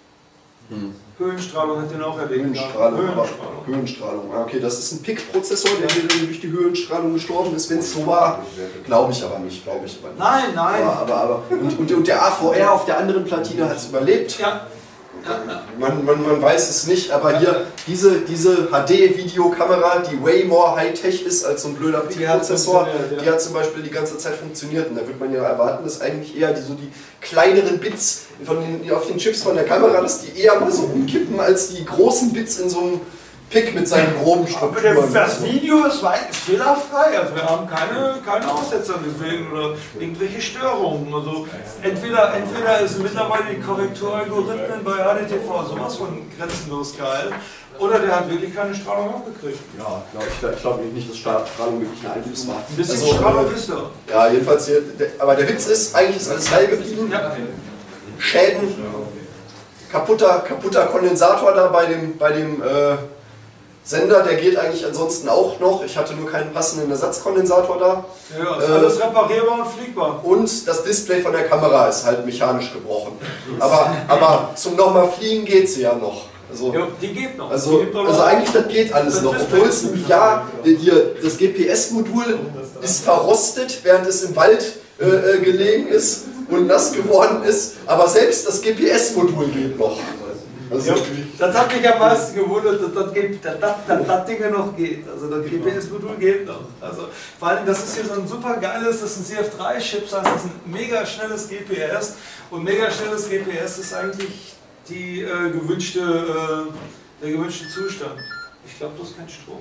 Hm. Höhenstrahlung hat den auch erlebt. Höhenstrahlung, aber Höhenstrahlung. Höhenstrahlung. Ah, okay, das ist ein P I C-Prozessor, der hier durch die Höhenstrahlung gestorben ist. Wenn es so war, glaube ich aber nicht. Glaube ich aber nicht. Nein, nein. Aber, aber, aber. Und, und, und der A V R auf der anderen Platine hat es überlebt. Ja. Ja, ja. Man, man, man weiß es nicht, aber hier diese, diese H D-Videokamera, die way more High-Tech ist als so ein blöder P I C-Prozessor, funktioniert, ja. die hat zum Beispiel die ganze Zeit funktioniert. Und da würde man ja erwarten, dass eigentlich eher die, so die kleineren Bits von den, die auf den Chips von der Kamera, dass die eher mal so umkippen als die großen Bits in so einem P I C mit seinen groben Aber der, Strukturen. das Video ist, weit, ist fehlerfrei, also wir haben keine, keine Aussetzer gesehen oder irgendwelche Störungen. Also entweder, entweder ist mittlerweile die Korrekturalgorithmen bei H D T V sowas von grenzenlos geil, oder der hat wirklich keine Strahlung abgekriegt. Ja, glaub, ich, ich glaube nicht, dass Strahlung wirklich ein Einfluss war. Ein bisschen Also, Strahlung äh, ist da. Ja, jedenfalls hier, der, aber der Witz ist, eigentlich ist alles heil geblieben. Ja. Schäden, kaputter, kaputter Kondensator da bei dem, bei dem äh, Sender, der geht eigentlich ansonsten auch noch. Ich hatte nur keinen passenden Ersatzkondensator da. Ja, ist Äh, alles reparierbar und fliegbar. Und das Display von der Kamera ist halt mechanisch gebrochen. Aber, aber zum nochmal fliegen geht sie ja noch. Also, Ja, die geht noch. also, Die geht doch also noch. eigentlich das geht alles Das noch. Display Obwohl es ist- ein Jahr, hier, das G P S-Modul ist verrostet, während es im Wald äh, äh, gelegen ist und nass geworden ist. Aber selbst das G P S-Modul geht noch. Also, Ja, das hat mich am meisten gewundert, dass das, geht, dass, das, dass das Ding noch geht. Also das G P S-Modul geht noch. Also, vor allem, das ist hier so ein super geiles, das ist ein C F drei Chip, das ist ein mega schnelles G P S. Und mega schnelles G P S ist eigentlich die, äh, gewünschte, äh, der gewünschte Zustand. Ich glaube, du hast keinen Strom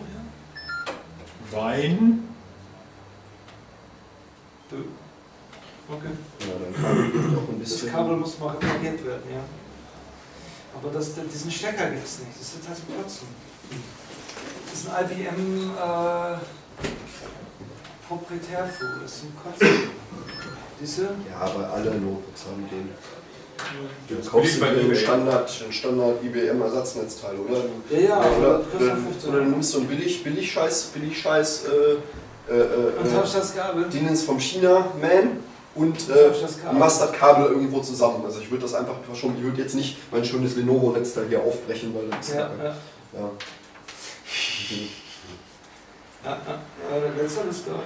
hier. Wein. Du. Okay. ja, dann kann ich doch ein Das bisschen. Kabel muss mal repariert werden, ja. Aber das, diesen Stecker gibt es nicht, das ist total zum Kotzen. Das ist ein I B M äh, Proprietärfu, das ist zum Kotzen. Diese? Ja, aber alle Notebooks haben den. Du Jetzt kaufst billig bei dir einen eBay. Standard, einen Standard I B M-Ersatznetzteil, oder? Du, Ja, ja, oder, das kostet oder, fünfzehn oder du Euro. nimmst so einen billig, billig Scheiß, billig Scheiß äh, äh, Und äh, tauscht das Kabel. Dingens vom China-Man und äh, Tauscht das Kabel. machst das Kabel irgendwo zusammen. Also ich würde das einfach schon, ich würde jetzt nicht mein schönes Lenovo-Netzteil hier aufbrechen, weil das ist Ja, ja, ja. ja. Ja, ja, der letzte ist geil.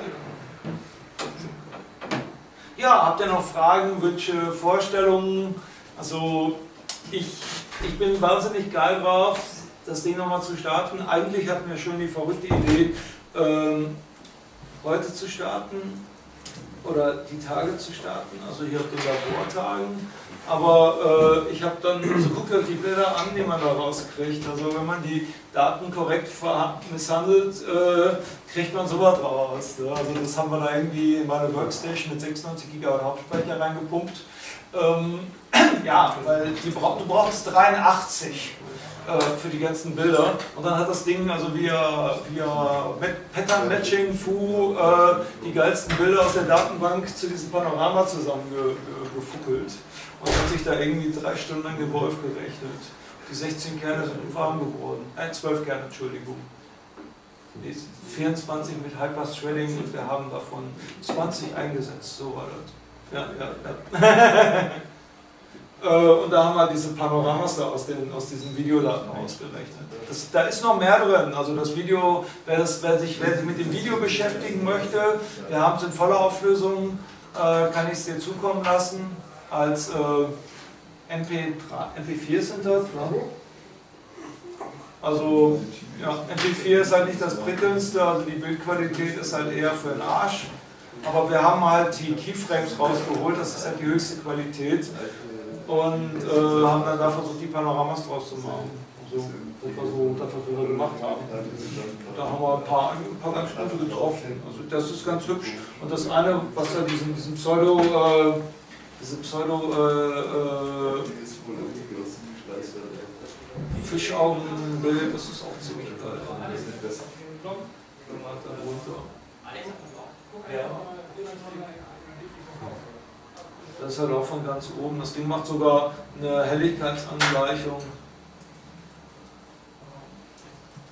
Ja, habt ihr noch Fragen, Wünsche, Vorstellungen? Also ich, ich bin wahnsinnig geil drauf, das Ding nochmal zu starten. Eigentlich hatten wir schon die verrückte Idee, ähm, heute zu starten oder die Tage zu starten, also hier auf den Labortagen. Aber äh, ich habe dann, so guckt euch die Bilder an, die man da rauskriegt. Also wenn man die Daten korrekt misshandelt, äh, kriegt man sowas raus. Ne? Also das haben wir da irgendwie in meine Workstation mit sechsundneunzig Gigabyte Hauptspeicher reingepumpt. Ähm, ja, weil die bra du brauchst dreiundachtzig äh, für die ganzen Bilder. Und dann hat das Ding also via, via Pattern Matching Fu äh, die geilsten Bilder aus der Datenbank zu diesem Panorama zusammengefuckelt. Und hat sich da irgendwie drei Stunden lang den Wolf gerechnet. Die sechzehn Kerne sind warm geworden. Äh, zwölf Kerne, Entschuldigung. Die vierundzwanzig mit Hyper-Threading und wir haben davon zwanzig eingesetzt. So war das. Ja, ja, ja. äh, und da haben wir diese Panoramas da aus, den, aus diesen Videodaten ausgerechnet. Das, da ist noch mehr drin. Also das Video, wer, das, wer, sich, wer sich mit dem Video beschäftigen möchte, wir haben es in voller Auflösung, äh, kann ich es dir zukommen lassen. Als äh, M P drei, M P vier sind das, ne? Also ja, M P vier ist halt nicht das prickelndste, also die Bildqualität ist halt eher für den Arsch. Aber wir haben halt die Keyframes rausgeholt, das ist halt die höchste Qualität. Und äh, haben dann da versucht, die Panoramas draus zu machen. Also, das war so das, was wir da gemacht haben. Und da haben wir ein paar, ein paar ganz gute getroffen. Also das ist ganz hübsch. Und das eine, was da diesen, diesen Pseudo... Äh, Diese Pseudo äh, äh, Fischaugenbild, das ist auch ziemlich geil. Ja. Das ist halt auch von ganz oben. Das Ding macht sogar eine Helligkeitsangleichung.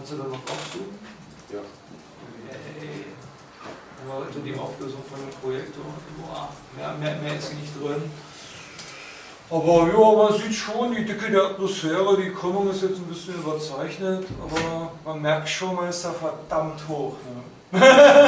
Kannst du da noch aufzoomen? Ja. Hey. Aber unter die Auflösung von dem Projektor. Boah, mehr, mehr, mehr ist nicht drin. Aber ja, man sieht schon die Dicke der Atmosphäre, die Krümmung ist jetzt ein bisschen überzeichnet, aber man merkt schon, man ist da verdammt hoch. Ne?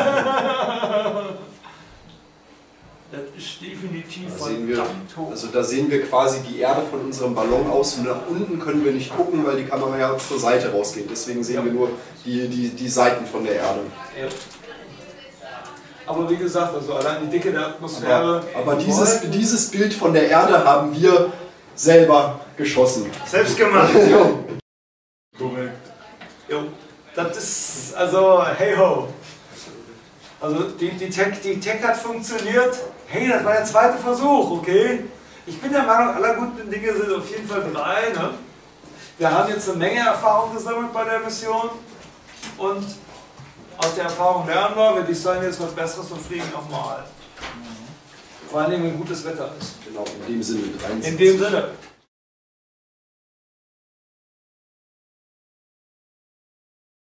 Das ist definitiv Da sehen wir, verdammt hoch. also da sehen wir quasi die Erde von unserem Ballon aus und nach unten können wir nicht gucken, weil die Kamera ja zur Seite rausgeht. Deswegen sehen Ja. wir nur die, die, die Seiten von der Erde. Ja. Aber wie gesagt, also allein die Dicke der Atmosphäre. Aber, aber dieses, dieses Bild von der Erde haben wir selber geschossen. Selbst gemacht. Jo. Korrekt. Jo. Das ist, also, hey ho. Also die, die, Tech, die Tech hat funktioniert. Hey, das war der zweite Versuch, okay? Ich bin der Meinung, aller guten Dinge sind auf jeden Fall drei. Ne? Wir haben jetzt eine Menge Erfahrung gesammelt bei der Mission. Und aus der Erfahrung lernen wir, wir designen jetzt was Besseres und fliegen nochmal. Vor allem, wenn gutes Wetter ist. Genau, in dem Sinne. In dem Sinne.